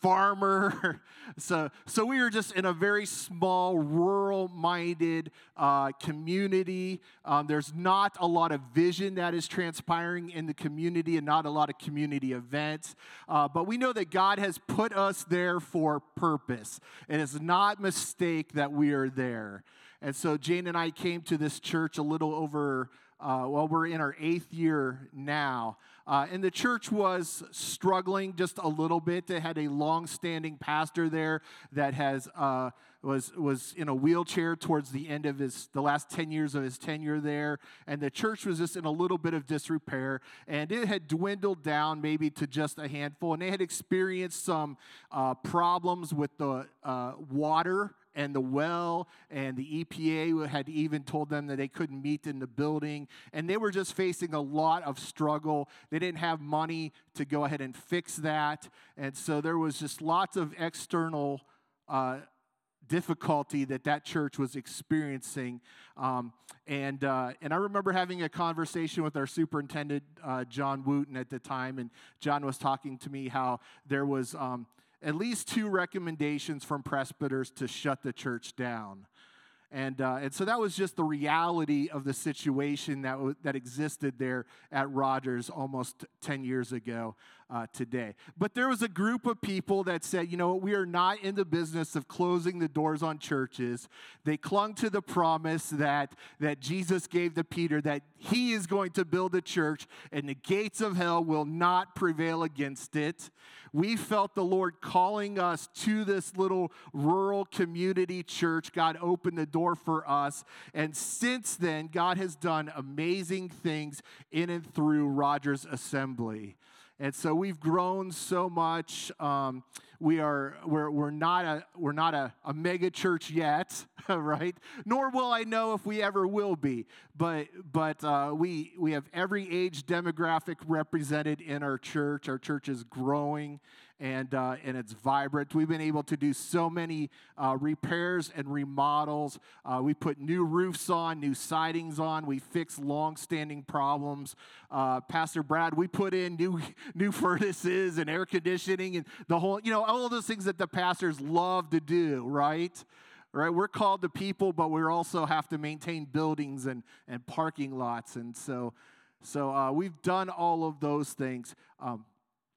farmer. so, so we are just in a very small, rural-minded uh, community. Um, there's not a lot of vision that is transpiring in the community and not a lot of community events. Uh, but we know that God has put us there for purpose. And it's not a mistake that we are there. And so Jane and I came to this church a little over, uh, well, we're in our eighth year now. Uh, and the church was struggling just a little bit. They had a long-standing pastor there that has uh, was was in a wheelchair towards the end of his the last ten years of his tenure there. And the church was just in a little bit of disrepair. And it had dwindled down maybe to just a handful. And they had experienced some uh, problems with the uh, water and the well, and the E P A had even told them that they couldn't meet in the building, and they were just facing a lot of struggle. They didn't have money to go ahead and fix that, and so there was just lots of external uh, difficulty that that church was experiencing. Um, and uh, and I remember having a conversation with our superintendent, uh, John Wooten, at the time, and John was talking to me how there was um, at least two recommendations from presbyters to shut the church down. And uh, and so that was just the reality of the situation that w- that existed there at Rogers almost ten years ago uh, today. But there was a group of people that said, you know, we are not in the business of closing the doors on churches. They clung to the promise that, that Jesus gave to Peter, that he is going to build a church and the gates of hell will not prevail against it. We felt the Lord calling us to this little rural community church. God opened the door for us. And since then, God has done amazing things in and through Rogers Assembly. And so we've grown so much. Um, we are we're we're not a we're not a, a mega church yet, right? Nor will I know if we ever will be. But but uh, we we have every age demographic represented in our church. Our church is growing. And uh, and it's vibrant. We've been able to do so many uh, repairs and remodels. Uh, we put new roofs on, new sidings on. We fixed long-standing problems. Uh, Pastor Brad, we put in new new furnaces and air conditioning and the whole, you know, all of those things that the pastors love to do, right? Right? We're called to people, but we also have to maintain buildings and, and parking lots. And so, so uh, we've done all of those things. Um,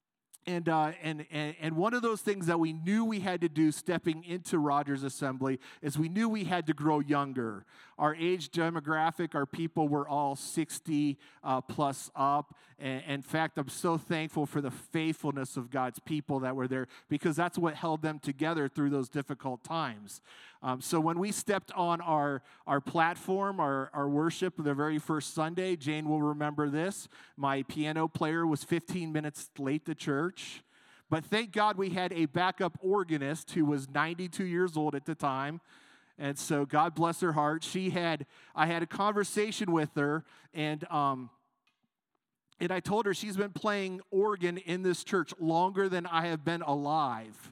And, uh, and and and one of those things that we knew we had to do stepping into Rogers Assembly is we knew we had to grow younger. Our age demographic, our people were all sixty uh, plus up. And, and in fact, I'm so thankful for the faithfulness of God's people that were there because that's what held them together through those difficult times. Um, so when we stepped on our, our platform, our, our worship, the very first Sunday, Jane will remember this. My piano player was fifteen minutes late to church. But thank God we had a backup organist who was ninety-two years old at the time. And so God bless her heart. She had, I had a conversation with her, and um, and I told her she's been playing organ in this church longer than I have been alive.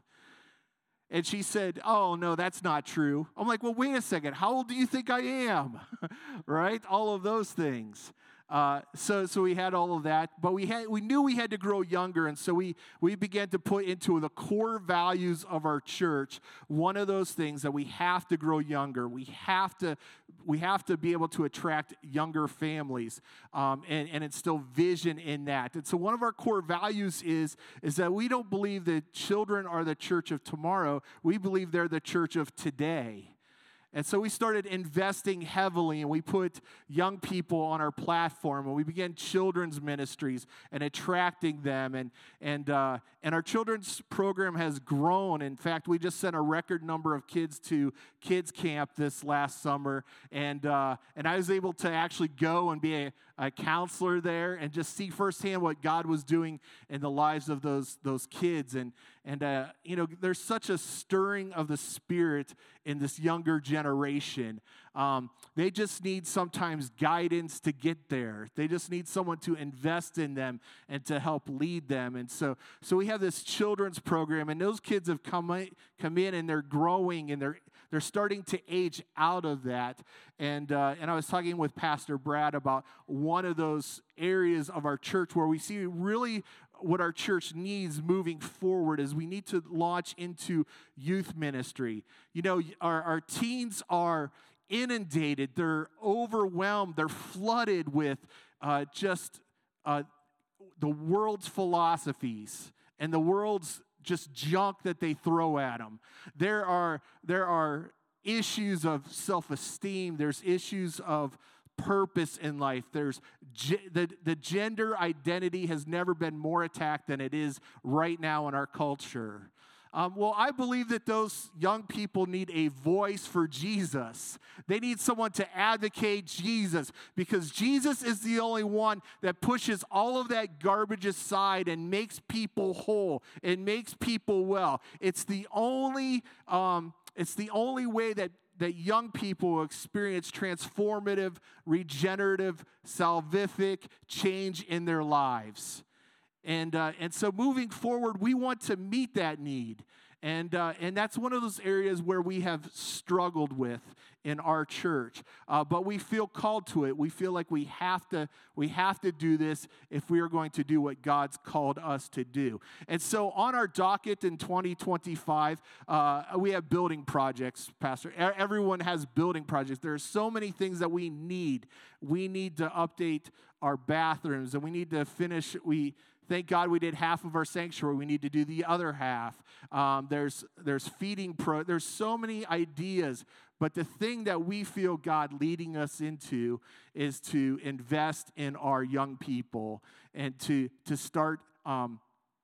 And she said, oh, no, that's not true. I'm like, well, wait a second. How old do you think I am? Right? All of those things. Uh, so, so we had all of that, but we had we knew we had to grow younger, and so we we began to put into the core values of our church one of those things that we have to grow younger. We have to we have to be able to attract younger families um, and and instill vision in that. And so one of our core values is is that we don't believe that children are the church of tomorrow. We believe they're the church of today. And so we started investing heavily, and we put young people on our platform, and we began children's ministries and attracting them. And and uh, and our children's program has grown. In fact, we just sent a record number of kids to kids camp this last summer, and uh, and I was able to actually go and be a, a counselor there and just see firsthand what God was doing in the lives of those those kids. And and uh, you know, there's such a stirring of the Spirit in this younger generation. Um, they just need sometimes guidance to get there. They just need someone to invest in them and to help lead them. And so, so we have this children's program, and those kids have come come in, and they're growing, and they're they're starting to age out of that. And uh, and I was talking with Pastor Brad about one of those areas of our church where we see really what our church needs moving forward is we need to launch into youth ministry. You know, our, our teens are inundated. They're overwhelmed. They're flooded with uh, just uh, the world's philosophies and the world's just junk that they throw at them. There are, there are issues of self-esteem. There's issues of purpose in life. There's ge- the, the gender identity has never been more attacked than it is right now in our culture. Um, well, I believe that those young people need a voice for Jesus. They need someone to advocate Jesus, because Jesus is the only one that pushes all of that garbage aside and makes people whole and makes people well. It's the only, um, it's the only way that that young people will experience transformative, regenerative, salvific change in their lives. And uh, and so moving forward, we want to meet that need. And uh, and that's one of those areas where we have struggled with in our church. Uh, but we feel called to it. We feel like we have to we have to do this if we are going to do what God's called us to do. And so on our docket in twenty twenty-five, uh, we have building projects, Pastor. Everyone has building projects. There are so many things that we need. We need to update our bathrooms, and we need to finish. We Thank God we did half of our sanctuary. We need to do the other half. Um, there's there's feeding pro. There's so many ideas, but the thing that we feel God leading us into is to invest in our young people and to to start um,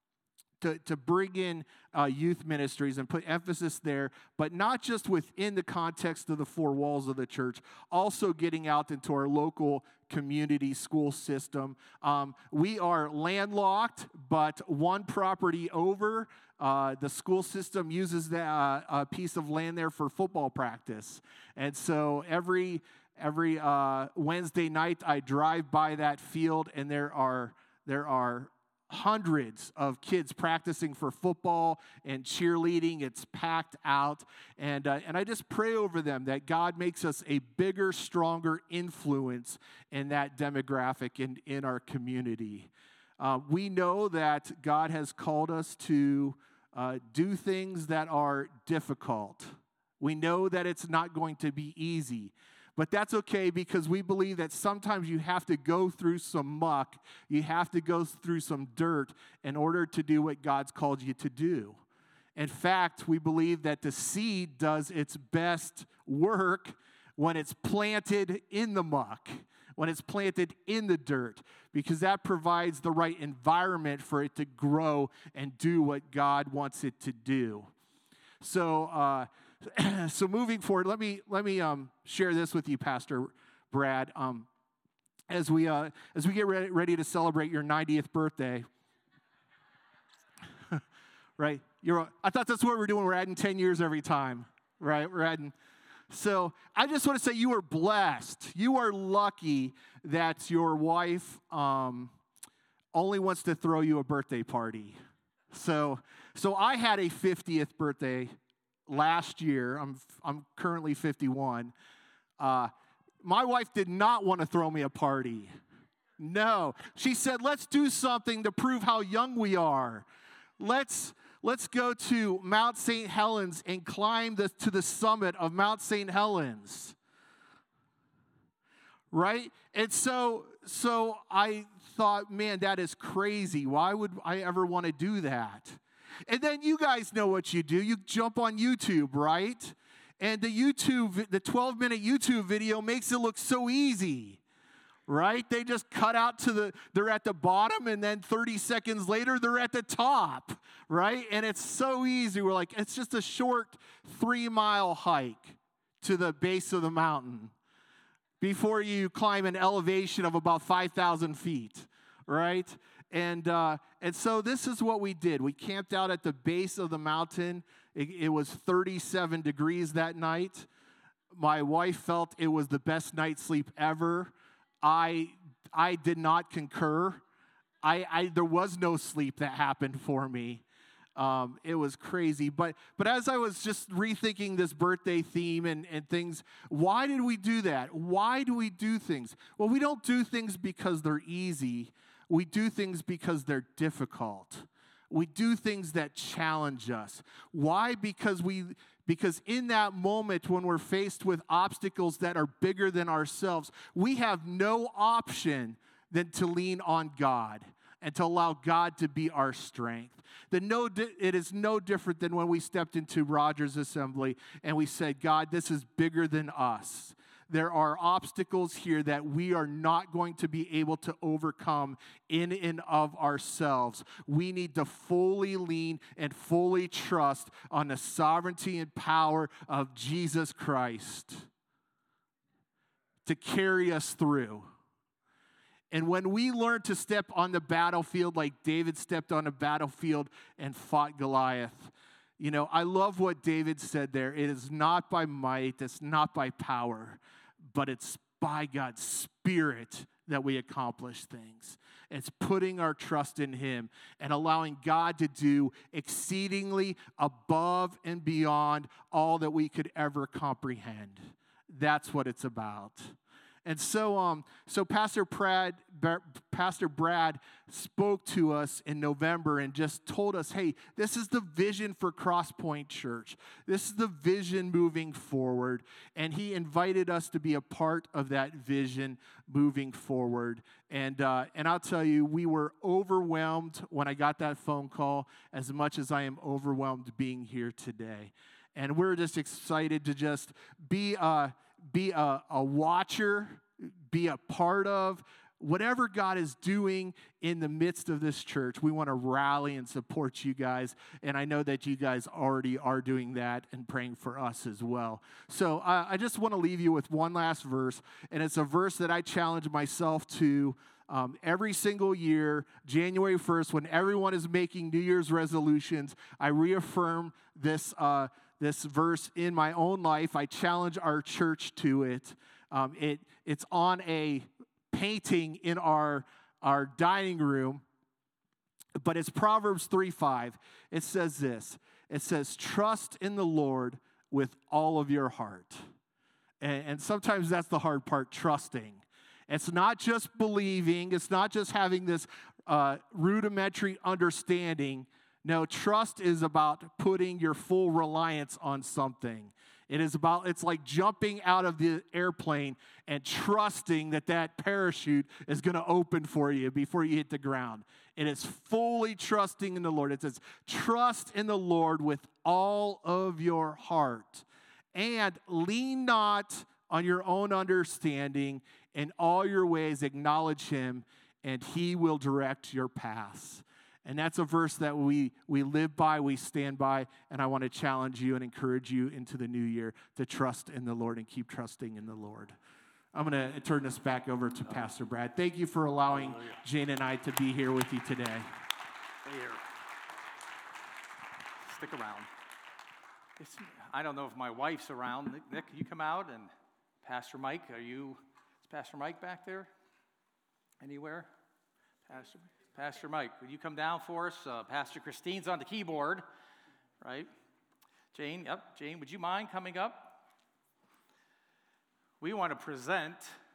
to to bring in uh, youth ministries and put emphasis there, but not just within the context of the four walls of the church. Also getting out into our local community school system. Um, we are landlocked, but one property over, uh, the school system uses that uh, a piece of land there for football practice. And so every every uh, Wednesday night, I drive by that field, and there are there are hundreds of kids practicing for football and cheerleading. It's packed out. And, uh, and I just pray over them that God makes us a bigger, stronger influence in that demographic and in our community. Uh, we know that God has called us to uh, do things that are difficult. We know that it's not going to be easy. But that's okay, because we believe that sometimes you have to go through some muck, you have to go through some dirt in order to do what God's called you to do. In fact, we believe that the seed does its best work when it's planted in the muck, when it's planted in the dirt, because that provides the right environment for it to grow and do what God wants it to do. So, uh, so moving forward, let me let me um, share this with you, Pastor Brad. Um, as we uh, as we get ready, ready to celebrate your ninetieth birthday, right? You're, I thought that's what we're doing. We're adding ten years every time, right? We're adding. So I just want to say you are blessed. You are lucky that your wife um, only wants to throw you a birthday party. So, so I had a fiftieth birthday last year. I'm I'm currently fifty-one. Uh, my wife did not want to throw me a party. No, she said, "Let's do something to prove how young we are. Let's." Let's go to Mount Saint Helens and climb the, to the summit of Mount Saint Helens. Right? And so, so I thought, man, that is crazy. Why would I ever want to do that? And then you guys know what you do. You jump on YouTube, right? And the YouTube, the twelve-minute YouTube video makes it look so easy. Right? They just cut out to the, they're at the bottom, and then thirty seconds later, they're at the top, right? And it's so easy. We're like, it's just a short three-mile hike to the base of the mountain before you climb an elevation of about five thousand feet, right? And, uh, and so this is what we did. We camped out at the base of the mountain. It, it was thirty-seven degrees that night. My wife felt it was the best night's sleep ever. I I did not concur. I, I there was no sleep that happened for me. Um, it was crazy. But but as I was just rethinking this birthday theme and, and things, why did we do that? Why do we do things? Well, we don't do things because they're easy. We do things because they're difficult. We do things that challenge us. Why? Because we Because in that moment when we're faced with obstacles that are bigger than ourselves, we have no option than to lean on God and to allow God to be our strength. The no, it is no different than when we stepped into Rogers Assembly and we said, God, this is bigger than us. There are obstacles here that we are not going to be able to overcome in and of ourselves. We need to fully lean and fully trust on the sovereignty and power of Jesus Christ to carry us through. And when we learn to step on the battlefield like David stepped on a battlefield and fought Goliath, you know, I love what David said there. It is not by might, it's not by power, but it's by God's Spirit that we accomplish things. It's putting our trust in Him and allowing God to do exceedingly above and beyond all that we could ever comprehend. That's what it's about. And so, um, so Pastor Brad, Pastor Brad spoke to us in November and just told us, hey, this is the vision for Crosspoint Church. This is the vision moving forward. And he invited us to be a part of that vision moving forward. And, uh, and I'll tell you, we were overwhelmed when I got that phone call as much as I am overwhelmed being here today. And we're just excited to just be uh Be a, a watcher, be a part of whatever God is doing in the midst of this church. We want to rally and support you guys, and I know that you guys already are doing that and praying for us as well. So uh, I just want to leave you with one last verse, and it's a verse that I challenge myself to um, every single year, January first, when everyone is making New Year's resolutions. I reaffirm this uh This verse in my own life. I challenge our church to it. Um, it it's on a painting in our, our dining room, but it's Proverbs three five. It says this. It says, trust in the Lord with all of your heart. And, and sometimes that's the hard part, trusting. It's not just believing. It's not just having this uh, rudimentary understanding. No, trust is about putting your full reliance on something. It is about, it's like jumping out of the airplane and trusting that that parachute is going to open for you before you hit the ground. It is fully trusting in the Lord. It says, trust in the Lord with all of your heart. And lean not on your own understanding. In all your ways acknowledge Him, and He will direct your paths. And that's a verse that we, we live by, we stand by, and I want to challenge you and encourage you into the new year to trust in the Lord and keep trusting in the Lord. I'm going to turn this back over to Pastor Brad. Thank you for allowing Jane and I to be here with you today. Here. Stick around. It's, I don't know if my wife's around. Nick, Nick, you come out, and Pastor Mike, are you, is Pastor Mike back there? Anywhere? Pastor Pastor Mike, would you come down for us? Uh, Pastor Christine's on the keyboard, right? Jane, yep, Jane, would you mind coming up? We want to present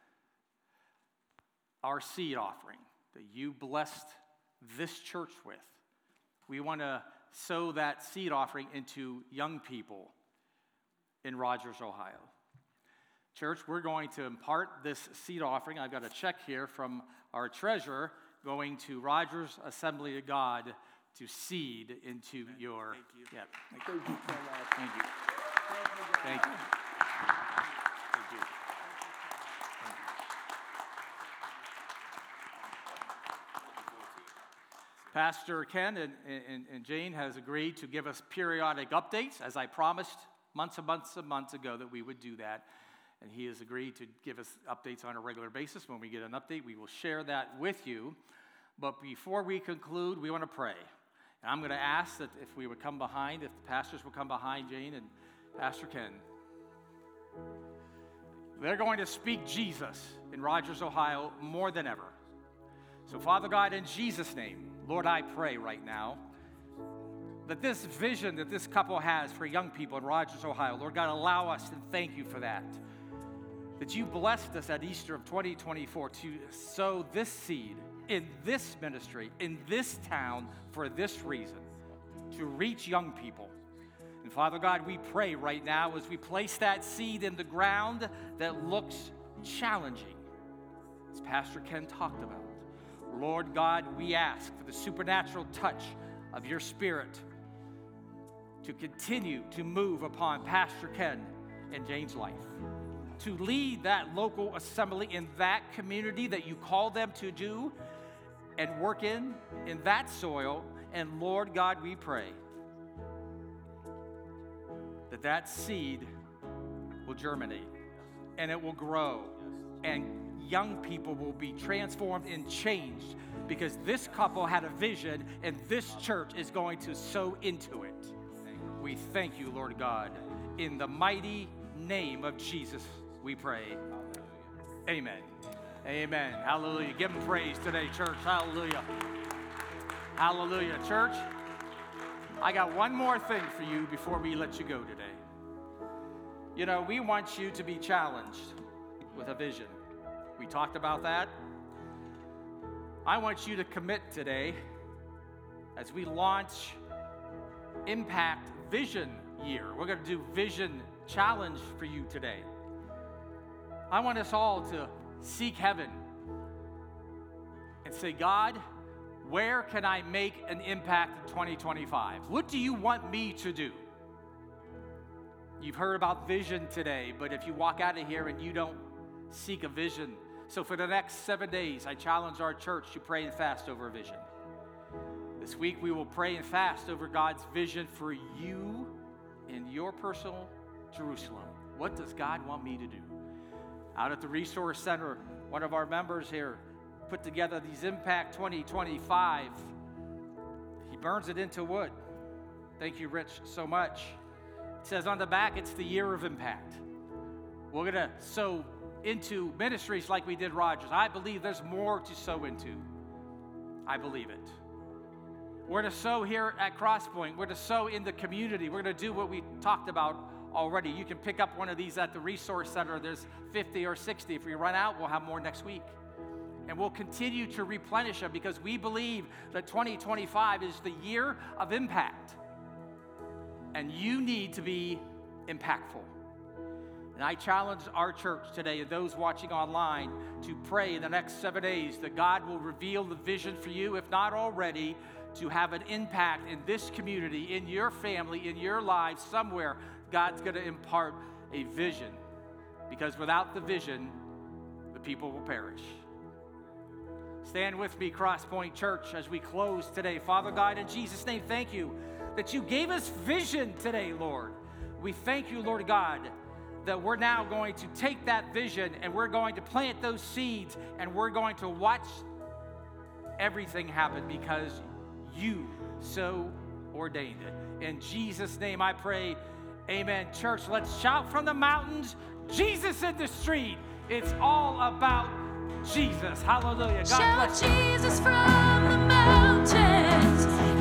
our seed offering that you blessed this church with. We want to sow that seed offering into young people in Rogers, Ohio. Church, we're going to impart this seed offering. I've got a check here from our treasurer going to Rogers Assembly of God to seed into Amen. your... Thank you. Yeah, thank you. Thank you. Thank you. Thank you. Pastor Ken and, and, and Jane has agreed to give us periodic updates, as I promised months and months and months ago that we would do that. And he has agreed to give us updates on a regular basis. When we get an update, we will share that with you. But before we conclude, we want to pray. And I'm going to ask that if we would come behind, if the pastors would come behind Jane and Pastor Ken. They're going to speak Jesus in Rogers, Ohio, more than ever. So, Father God, in Jesus' name, Lord, I pray right now that this vision that this couple has for young people in Rogers, Ohio, Lord God, allow us and thank you for that. That you blessed us at Easter of twenty twenty-four to sow this seed in this ministry, in this town, for this reason, to reach young people. And Father God, we pray right now as we place that seed in the ground that looks challenging, as Pastor Ken talked about. Lord God, we ask for the supernatural touch of your Spirit to continue to move upon Pastor Ken and Jane's life, to lead that local assembly in that community that you call them to do and work in, in that soil. And Lord God, we pray that that seed will germinate and it will grow and young people will be transformed and changed because this couple had a vision and this church is going to sow into it. We thank you, Lord God. In the mighty name of Jesus, we pray. Amen. Amen. Hallelujah. Give him praise today, church. Hallelujah. Hallelujah. Church, I got one more thing for you before we let you go today. You know, we want you to be challenged with a vision. We talked about that. I want you to commit today as we launch Impact Vision Year. We're going to do Vision Challenge for you today. I want us all to seek heaven and say, God, where can I make an impact in twenty twenty-five? What do you want me to do? You've heard about vision today, but if you walk out of here and you don't seek a vision, so for the next seven days, I challenge our church to pray and fast over a vision. This week, we will pray and fast over God's vision for you in your personal Jerusalem. What does God want me to do? Out at the Resource Center, one of our members here put together these Impact twenty twenty-five. He burns it into wood. Thank you, Rich, so much. It says on the back, it's the year of impact. We're going to sow into ministries like we did Rogers. I believe there's more to sow into. I believe it. We're to sow here at Crosspoint. We're to sow in the community. We're going to do what we talked about already. You can pick up one of these at the Resource Center. There's fifty or sixty. If we run out, we'll have more next week. And we'll continue to replenish them because we believe that twenty twenty-five is the year of impact. And you need to be impactful. And I challenge our church today and those watching online to pray in the next seven days that God will reveal the vision for you, if not already, to have an impact in this community, in your family, in your lives, somewhere. God's going to impart a vision. Because without the vision, the people will perish. Stand with me, Crosspoint Church, as we close today. Father God, in Jesus' name, thank you that you gave us vision today, Lord. We thank you, Lord God, that we're now going to take that vision and we're going to plant those seeds and we're going to watch everything happen because you so ordained it. In Jesus' name I pray, amen. Church, let's shout from the mountains, Jesus in the street. It's all about Jesus. Hallelujah. God Shout bless you. Jesus from the mountains.